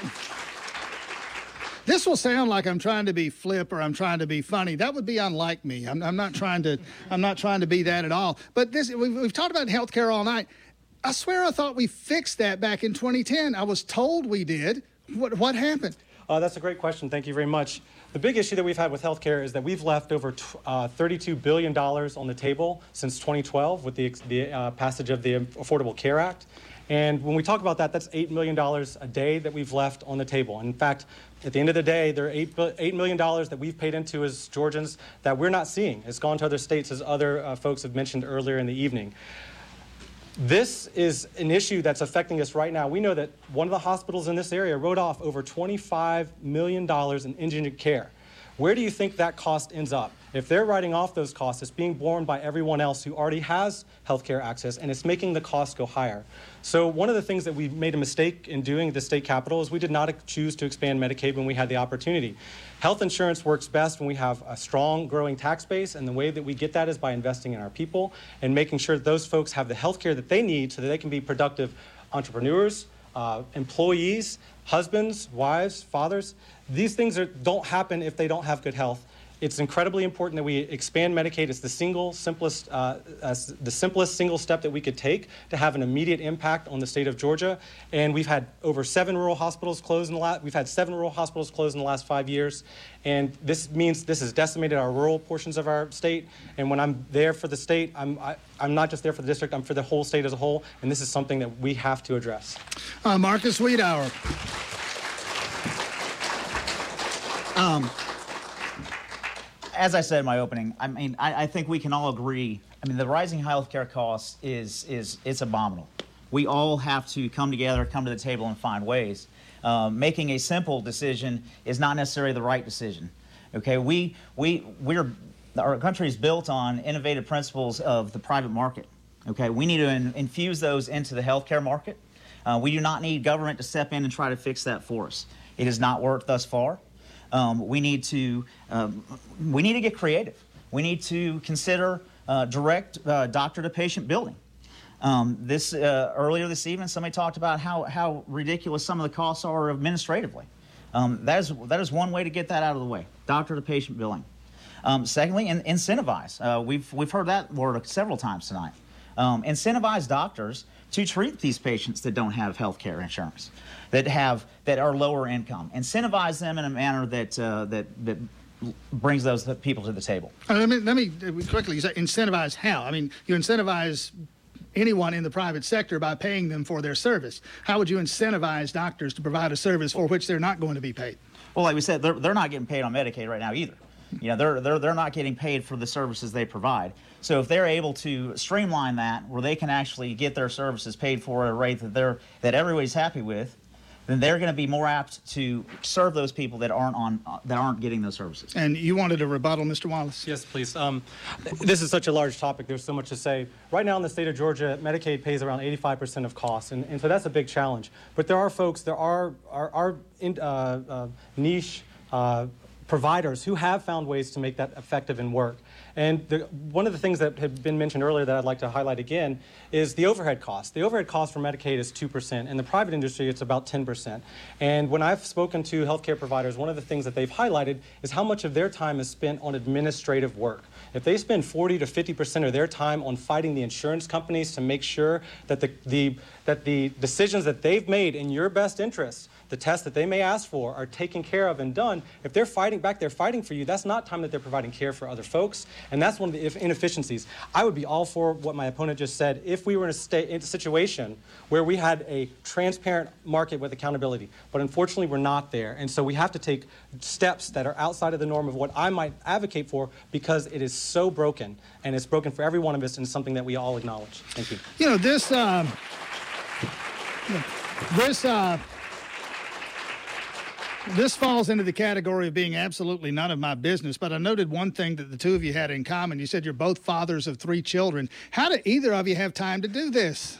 this will sound like I'm trying to be flip or I'm trying to be funny. That would be unlike me. I'm not trying to be that at all. But we've talked about health care all night. I swear I thought we fixed that back in 2010. I was told we did. What happened? That's a great question. Thank you very much. The big issue that we've had with healthcare is that we've left over $32 billion on the table since 2012 with the passage of the Affordable Care Act. And when we talk about that, that's $8 million a day that we've left on the table. And in fact, at the end of the day, there are $8 million that we've paid into as Georgians that we're not seeing. It's gone to other states, as other folks have mentioned earlier in the evening. This is an issue that's affecting us right now. We know that one of the hospitals in this area wrote off over $25 million in indigent care. Where do you think that cost ends up? If they're writing off those costs, it's being borne by everyone else who already has health care access, and it's making the cost go higher. So one of the things that we made a mistake in doing at the state capitol is we did not choose to expand Medicaid when we had the opportunity. Health insurance works best when we have a strong, growing tax base, and the way that we get that is by investing in our people and making sure that those folks have the health care that they need so that they can be productive entrepreneurs, employees, husbands, wives, fathers. These things don't happen if they don't have good health. It's incredibly important that we expand Medicaid. It's the simplest single step that we could take to have an immediate impact on the state of Georgia. And we've had over 7 rural hospitals closed in the last. We've had 7 rural hospitals closed in the last 5 years, and this means this has decimated our rural portions of our state. And when I'm there for the state, I'm not just there for the district. I'm for the whole state as a whole. And this is something that we have to address. Marcus Wiedauer. As I said in my opening, I think we can all agree. The rising healthcare costs it's abominable. We all have to come together, come to the table, and find ways. Making a simple decision is not necessarily the right decision. Okay, our country is built on innovative principles of the private market. Okay, we need to infuse those into the healthcare market. We do not need government to step in and try to fix that for us. It has not worked thus far. We need to get creative. We need to consider direct doctor-to-patient billing. Earlier this evening, somebody talked about how ridiculous some of the costs are administratively. That is one way to get that out of the way: doctor-to-patient billing. Secondly, incentivize. We've heard that word several times tonight. Incentivize doctors to treat these patients that don't have health care insurance, that are lower income. Incentivize them in a manner that brings those people to the table. Let me quickly, you say incentivize how? You incentivize anyone in the private sector by paying them for their service. How would you incentivize doctors to provide a service for which they're not going to be paid? Well, like we said, they're not getting paid on Medicaid right now either. They're not getting paid for the services they provide. So if they're able to streamline that, where they can actually get their services paid for at a rate that everybody's happy with, then they're going to be more apt to serve those people that aren't getting those services. And you wanted a rebuttal, Mr. Wallace? Yes, please. This is such a large topic. There's so much to say. Right now in the state of Georgia, Medicaid pays around 85% of costs, and so that's a big challenge. But there are niche providers who have found ways to make that effective and work. And one of the things that had been mentioned earlier that I'd like to highlight again is the overhead cost. The overhead cost for Medicaid is 2%. In the private industry, it's about 10%. And when I've spoken to healthcare providers, one of the things that they've highlighted is how much of their time is spent on administrative work. If they spend 40 to 50% of their time on fighting the insurance companies to make sure that the decisions that they've made in your best interest, the tests that they may ask for, are taken care of and done, if they're fighting for you, that's not time that they're providing care for other folks. And that's one of the inefficiencies. I would be all for what my opponent just said if we were in a situation where we had a transparent market with accountability. But unfortunately, we're not there. And so we have to take steps that are outside of the norm of what I might advocate for, because it is so broken, and it's broken for every one of us, and it's something that we all acknowledge. Thank you. This falls into the category of being absolutely none of my business, but I noted one thing that the two of you had in common. You said you're both fathers of 3 children. How do either of you have time to do this?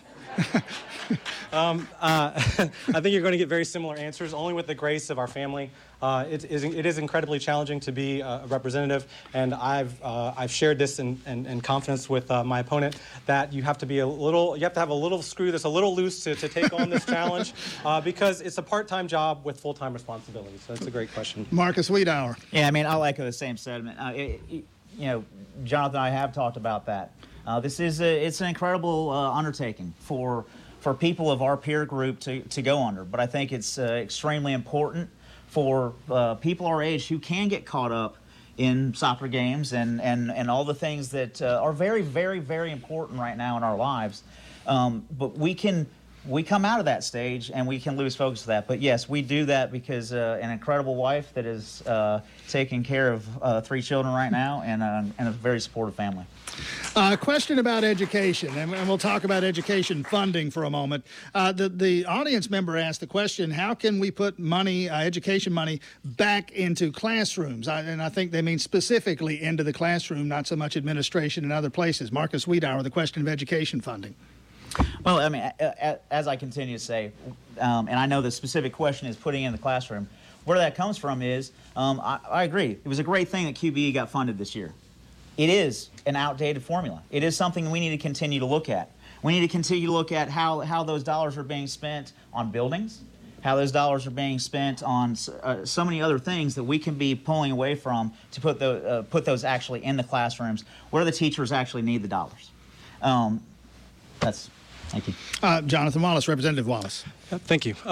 I think you're going to get very similar answers, only with the grace of our family. It is incredibly challenging to be a representative, and I've shared this in confidence with my opponent that you have to have a little screw that's a little loose to take on this challenge, because it's a part-time job with full-time responsibilities. So that's a great question. Marcus Wiedauer. Yeah, I'll echo the same sentiment. Jonathan and I have talked about that. It's an incredible undertaking for people of our peer group to go under, but I think it's extremely important for people our age who can get caught up in soccer games and all the things that are very, very, very important right now in our lives. But we can we come out of that stage and we can lose focus of that. But yes, we do that because an incredible wife that is taking care of 3 children right now and a very supportive family. Question about education, and we'll talk about education funding for a moment. The audience member asked the question, how can we put money, education money, back into classrooms? And I think they mean specifically into the classroom, not so much administration and other places. Marcus Wiedauer, the question of education funding. Well, I mean, as I continue to say, and I know the specific question is putting in the classroom, where that comes from is, I agree. It was a great thing that QBE got funded this year. It is an outdated formula. It is something we need to continue to look at. We need to continue to look at how those dollars are being spent on buildings, how those dollars are being spent on so many other things that we can be pulling away from to put those actually in the classrooms where the teachers actually need the dollars. Thank you. Jonathan Wallace, Representative Wallace. Thank you.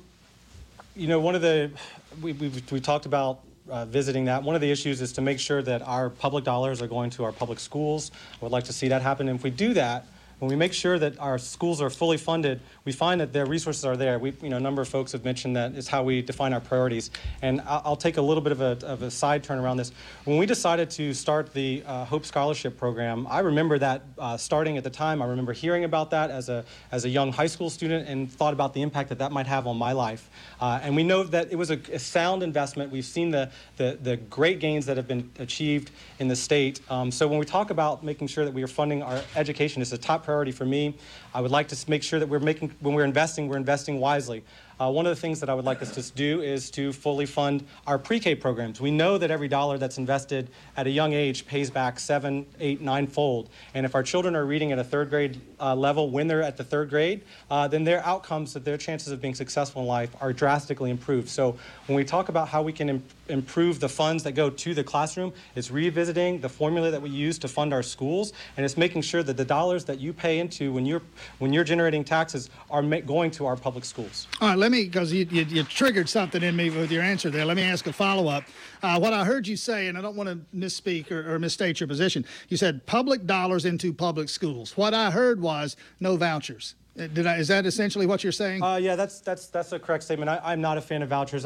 You know, one of the, we talked about visiting that. One of the issues is to make sure that our public dollars are going to our public schools. I would like to see that happen. And if we do that, when we make sure that our schools are fully funded, we find that their resources are there. A number of folks have mentioned that is how we define our priorities. And I'll take a little bit of a side turn around this. When we decided to start the Hope Scholarship Program, I remember that starting at the time. I remember hearing about that as a young high school student and thought about the impact that might have on my life. And we know that it was a sound investment. We've seen the great gains that have been achieved in the state. So when we talk about making sure that we are funding our education, it's a top priority for me. I would like to make sure that when we're investing wisely. One of the things that I would like us to do is to fully fund our pre-K programs. We know that every dollar that's invested at a young age pays back 7, 8, 9-fold. And if our children are reading at a 3rd grade level when they're at the 3rd grade, then their outcomes, their chances of being successful in life are drastically improved. So when we talk about how we can improve the funds that go to the classroom, it's revisiting the formula that we use to fund our schools, and it's making sure that the dollars that you pay into when you're generating taxes are going to our public schools. All right, because you triggered something in me with your answer there. Let me ask a follow-up. What I heard you say, and I don't want to misspeak or misstate your position, you said public dollars into public schools. What I heard was no vouchers. Is that essentially what you're saying? Yeah, that's a correct statement. I'm not a fan of vouchers.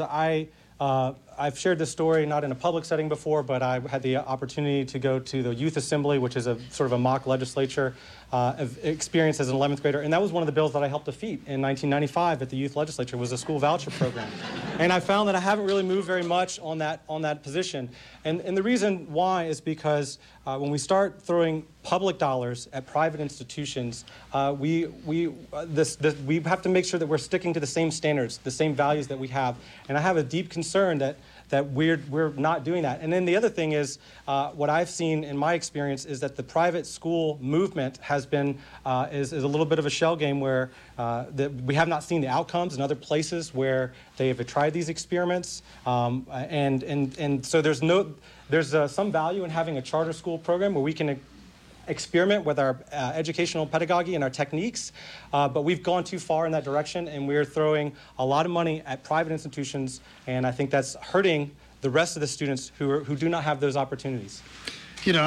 I've shared this story not in a public setting before, but I had the opportunity to go to the Youth Assembly, which is a sort of a mock legislature experience as an 11th grader, and that was one of the bills that I helped defeat in 1995 at the Youth Legislature, was a school voucher program. And I found that I haven't really moved very much on that position. And the reason why is because when we start throwing public dollars at private institutions, we have to make sure that we're sticking to the same standards, the same values that we have. And I have a deep concern that we're not doing that. And then the other thing is, what I've seen in my experience is that the private school movement has been is a little bit of a shell game where we have not seen the outcomes in other places where they have tried these experiments, and so there's some value in having a charter school program where we can experiment with our educational pedagogy and our techniques, but we've gone too far in that direction, and we're throwing a lot of money at private institutions, and I think that's hurting the rest of the students who do not have those opportunities. You know,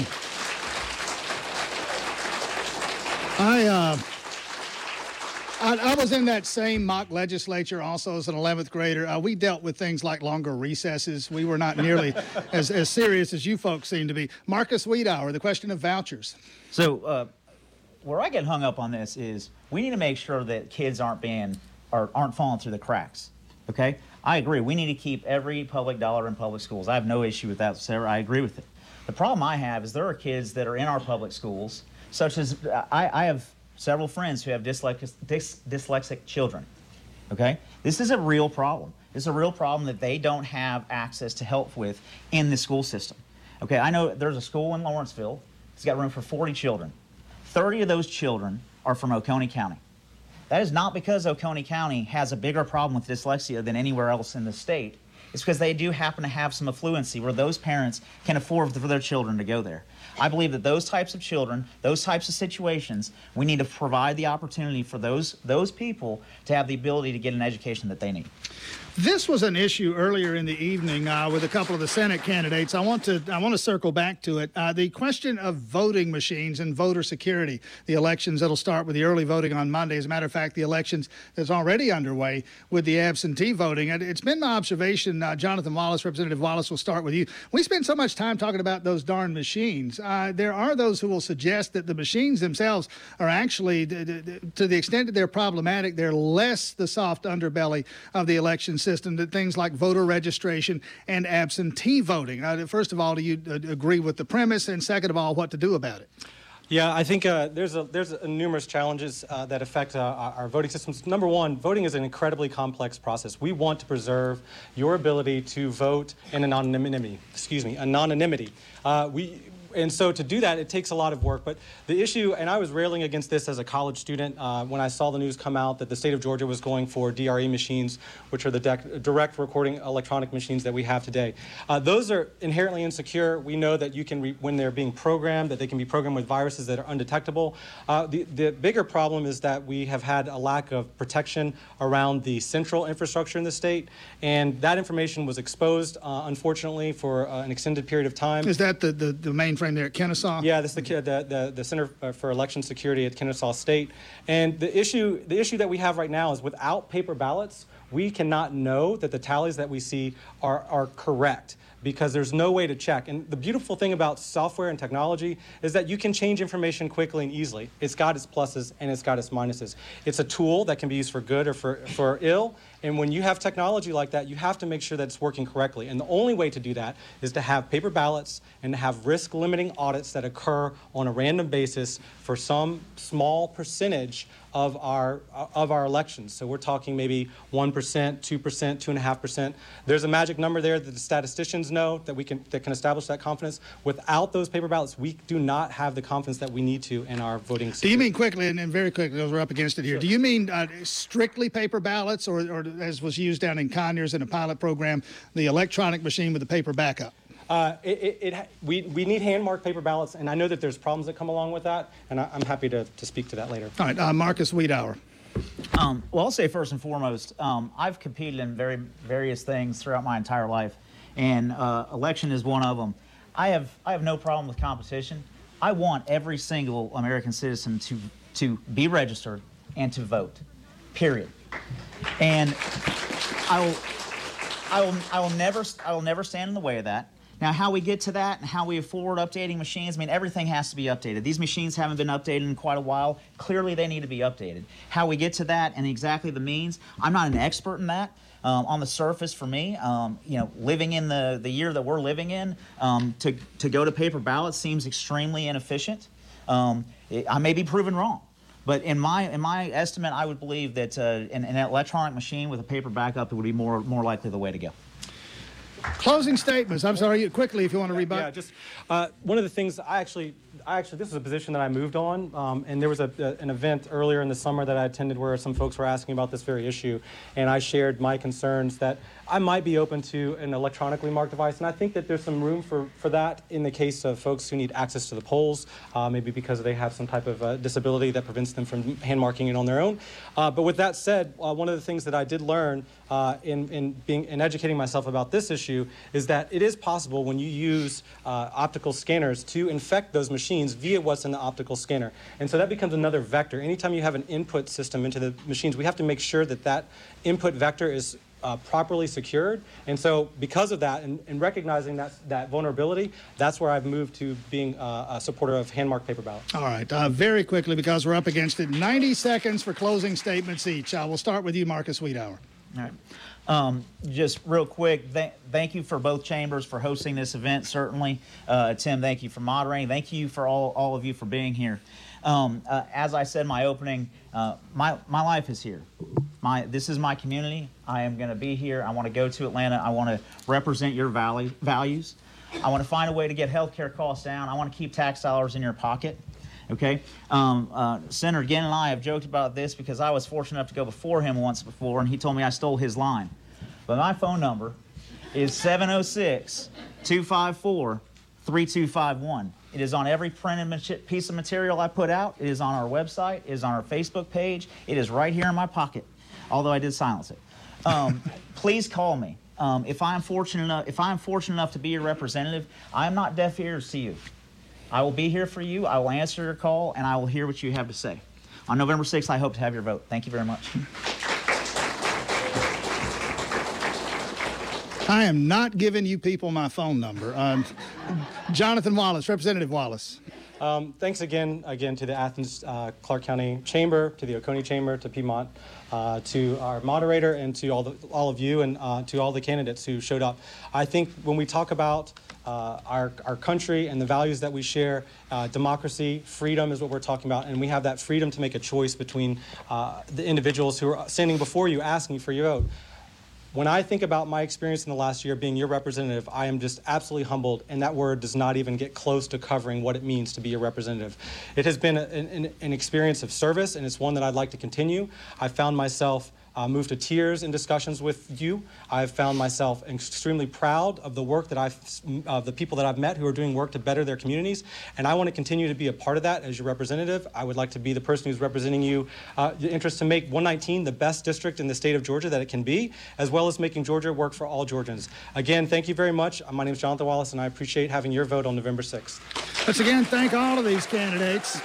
I was in that same mock legislature also as an 11th grader. We dealt with things like longer recesses. We were not nearly as serious as you folks seem to be. Marcus Wiedauer, the question of vouchers. So where I get hung up on this is we need to make sure that kids aren't falling through the cracks, okay? I agree. We need to keep every public dollar in public schools. I have no issue with that, Sarah. I agree with it. The problem I have is there are kids that are in our public schools, such as I have several friends who have dyslexic children, okay? This is a real problem. This is a real problem that they don't have access to help with in the school system, okay? I know there's a school in Lawrenceville. It's got room for 40 children. 30 of those children are from Oconee County. That is not because Oconee County has a bigger problem with dyslexia than anywhere else in the state. It's because they do happen to have some affluency where those parents can afford for their children to go there. I believe that those types of children, those types of situations, we need to provide the opportunity for those people to have the ability to get an education that they need. This was an issue earlier in the evening with a couple of the Senate candidates. I want to circle back to it. The question of voting machines and voter security. The elections that'll start with the early voting on Monday. As a matter of fact, the elections that's already underway with the absentee voting. And it's been my observation, Jonathan Wallace, Representative Wallace, will start with you. We spend so much time talking about those darn machines. There are those who will suggest that the machines themselves are actually, to the extent that they're problematic, they're less the soft underbelly of the election system than things like voter registration and absentee voting. First of all, do you agree with the premise? And second of all, what to do about it? Yeah, I think there's numerous challenges that affect our voting systems. Number one, voting is an incredibly complex process. We want to preserve your ability to vote in anonymity. And so to do that, it takes a lot of work. But the issue, and I was railing against this as a college student when I saw the news come out that the state of Georgia was going for DRE machines, which are the direct recording electronic machines that we have today. Those are inherently insecure. We know that you can, when they're being programmed, that they can be programmed with viruses that are undetectable. The bigger problem is that we have had a lack of protection around the central infrastructure in the state, and that information was exposed, unfortunately, for an extended period of time. Is that the main frame there at Kennesaw? Yeah, this is the Center for Election Security at Kennesaw State. And the issue that we have right now is without paper ballots, we cannot know that the tallies that we see are correct, because there's no way to check. And the beautiful thing about software and technology is that you can change information quickly and easily. It's got its pluses and it's got its minuses. It's a tool that can be used for good or for ill. And when you have technology like that, you have to make sure that it's working correctly. And the only way to do that is to have paper ballots and to have risk-limiting audits that occur on a random basis for some small percentage of our elections. So we're talking maybe 1%, 2%, 2.5%. There's a magic number there that the statisticians know that can establish that confidence. Without those paper ballots, we do not have the confidence that we need to in our voting system. Do you mean quickly, and very quickly, because we're up against it here, sure. Do you mean strictly paper ballots, or as was used down in Conyers in a pilot program, the electronic machine with the paper backup? We need hand-marked paper ballots, and I know that there's problems that come along with that, and I'm happy to speak to that later. All right, Marcus Wiedauer. Well, I'll say first and foremost, I've competed in various things throughout my entire life, and election is one of them. I have no problem with competition. I want every single American citizen to be registered and to vote, period. And I will never stand in the way of that. Now, how we get to that and how we afford updating machines, I mean, everything has to be updated. These machines haven't been updated in quite a while. Clearly, they need to be updated. How we get to that and exactly the means, I'm not an expert in that. On the surface, for me, living in the year that we're living in, to go to paper ballots seems extremely inefficient. I may be proven wrong. But in my estimate, I would believe that an electronic machine with a paper backup would be more likely the way to go. Closing statements. I'm sorry, quickly, if you want to rebut. Yeah, just one of the things I actually, this is a position that I moved on, and there was an event earlier in the summer that I attended where some folks were asking about this very issue, and I shared my concerns that I might be open to an electronically marked device, and I think that there's some room for that in the case of folks who need access to the polls, maybe because they have some type of disability that prevents them from hand marking it on their own. But with that said, one of the things that I did learn in educating myself about this issue is that it is possible when you use optical scanners to infect those machines via what's in the optical scanner. And so that becomes another vector. Anytime you have an input system into the machines, we have to make sure that that input vector is properly secured. And so because of that and recognizing that vulnerability, that's where I've moved to being a supporter of hand-marked paper ballots. All right. Very quickly, because we're up against it, 90 seconds for closing statements each. We'll start with you, Marcus Wiedauer. All right. Just real quick, thank you for both chambers for hosting this event, certainly. Tim, thank you for moderating. Thank you for all of you for being here. As I said in my opening, my life is here. This is my community. I am going to be here. I want to go to Atlanta. I want to represent your values. I want to find a way to get health care costs down. I want to keep tax dollars in your pocket. Okay? Senator Ginn and I have joked about this because I was fortunate enough to go before him once before, and he told me I stole his line. But my phone number is 706-254-3251. It is on every printed piece of material I put out. It is on our website. It is on our Facebook page. It is right here in my pocket, although I did silence it. Please call me. If I am fortunate enough to be your representative, I am not deaf ears to you. I will be here for you. I will answer your call, and I will hear what you have to say. On November 6th, I hope to have your vote. Thank you very much. I am not giving you people my phone number. Jonathan Wallace, Representative Wallace. Thanks again to the Athens Clark County Chamber, to the Oconee Chamber, to Piedmont, to our moderator, and to all of you, and to all the candidates who showed up. I think when we talk about our country and the values that we share, democracy, freedom is what we're talking about, and we have that freedom to make a choice between the individuals who are standing before you asking for your vote. When I think about my experience in the last year being your representative, I am just absolutely humbled, and that word does not even get close to covering what it means to be a representative. It has been an experience of service, and it's one that I'd like to continue. I found myself moved to tears in discussions with you. I've found myself extremely proud of the work that of the people that I've met who are doing work to better their communities, and I want to continue to be a part of that as your representative. I would like to be the person who's representing you, the interest to make 119 the best district in the state of Georgia that it can be, as well as making Georgia work for all Georgians. Again, thank you very much. My name is Jonathan Wallace, and I appreciate having your vote on November 6th. Let's again thank all of these candidates.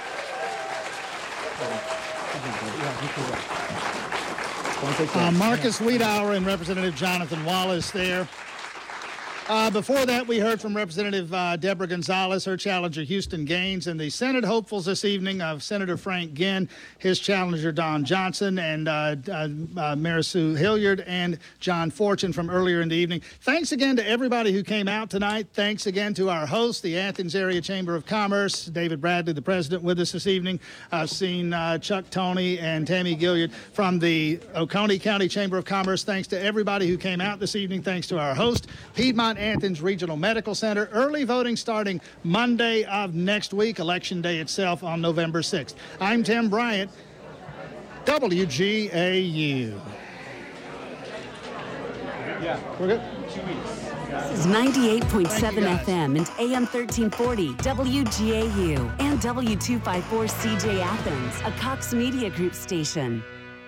Marcus Wiedauer and Representative Jonathan Wallace there. Before that, we heard from Representative Deborah Gonzalez, her challenger Houston Gaines, and the Senate hopefuls this evening of Senator Frank Ginn, his challenger Don Johnson, and Marisol Hilliard and John Fortune from earlier in the evening. Thanks again to everybody who came out tonight. Thanks again to our host, the Athens Area Chamber of Commerce, David Bradley, the president, with us this evening. I've seen Chuck Toney and Tammy Gilliard from the Oconee County Chamber of Commerce. Thanks to everybody who came out this evening. Thanks to our host, Piedmont Athens Regional Medical Center. Early voting starting Monday of next week, Election Day itself on November 6th. I'm Tim Bryant, WGAU. Yeah, we're good. 2 weeks. This is 98.7 FM and AM 1340 WGAU and W254 CJ Athens, a Cox Media Group station.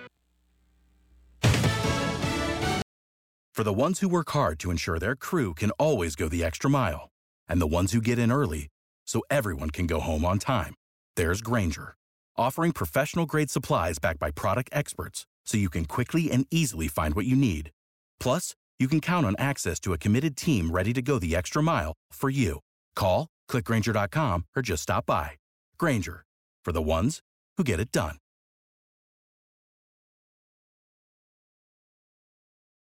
For the ones who work hard to ensure their crew can always go the extra mile, and the ones who get in early so everyone can go home on time, there's Grainger, offering professional-grade supplies backed by product experts so you can quickly and easily find what you need. Plus, you can count on access to a committed team ready to go the extra mile for you. Call, click Grainger.com, or just stop by. Grainger, for the ones who get it done.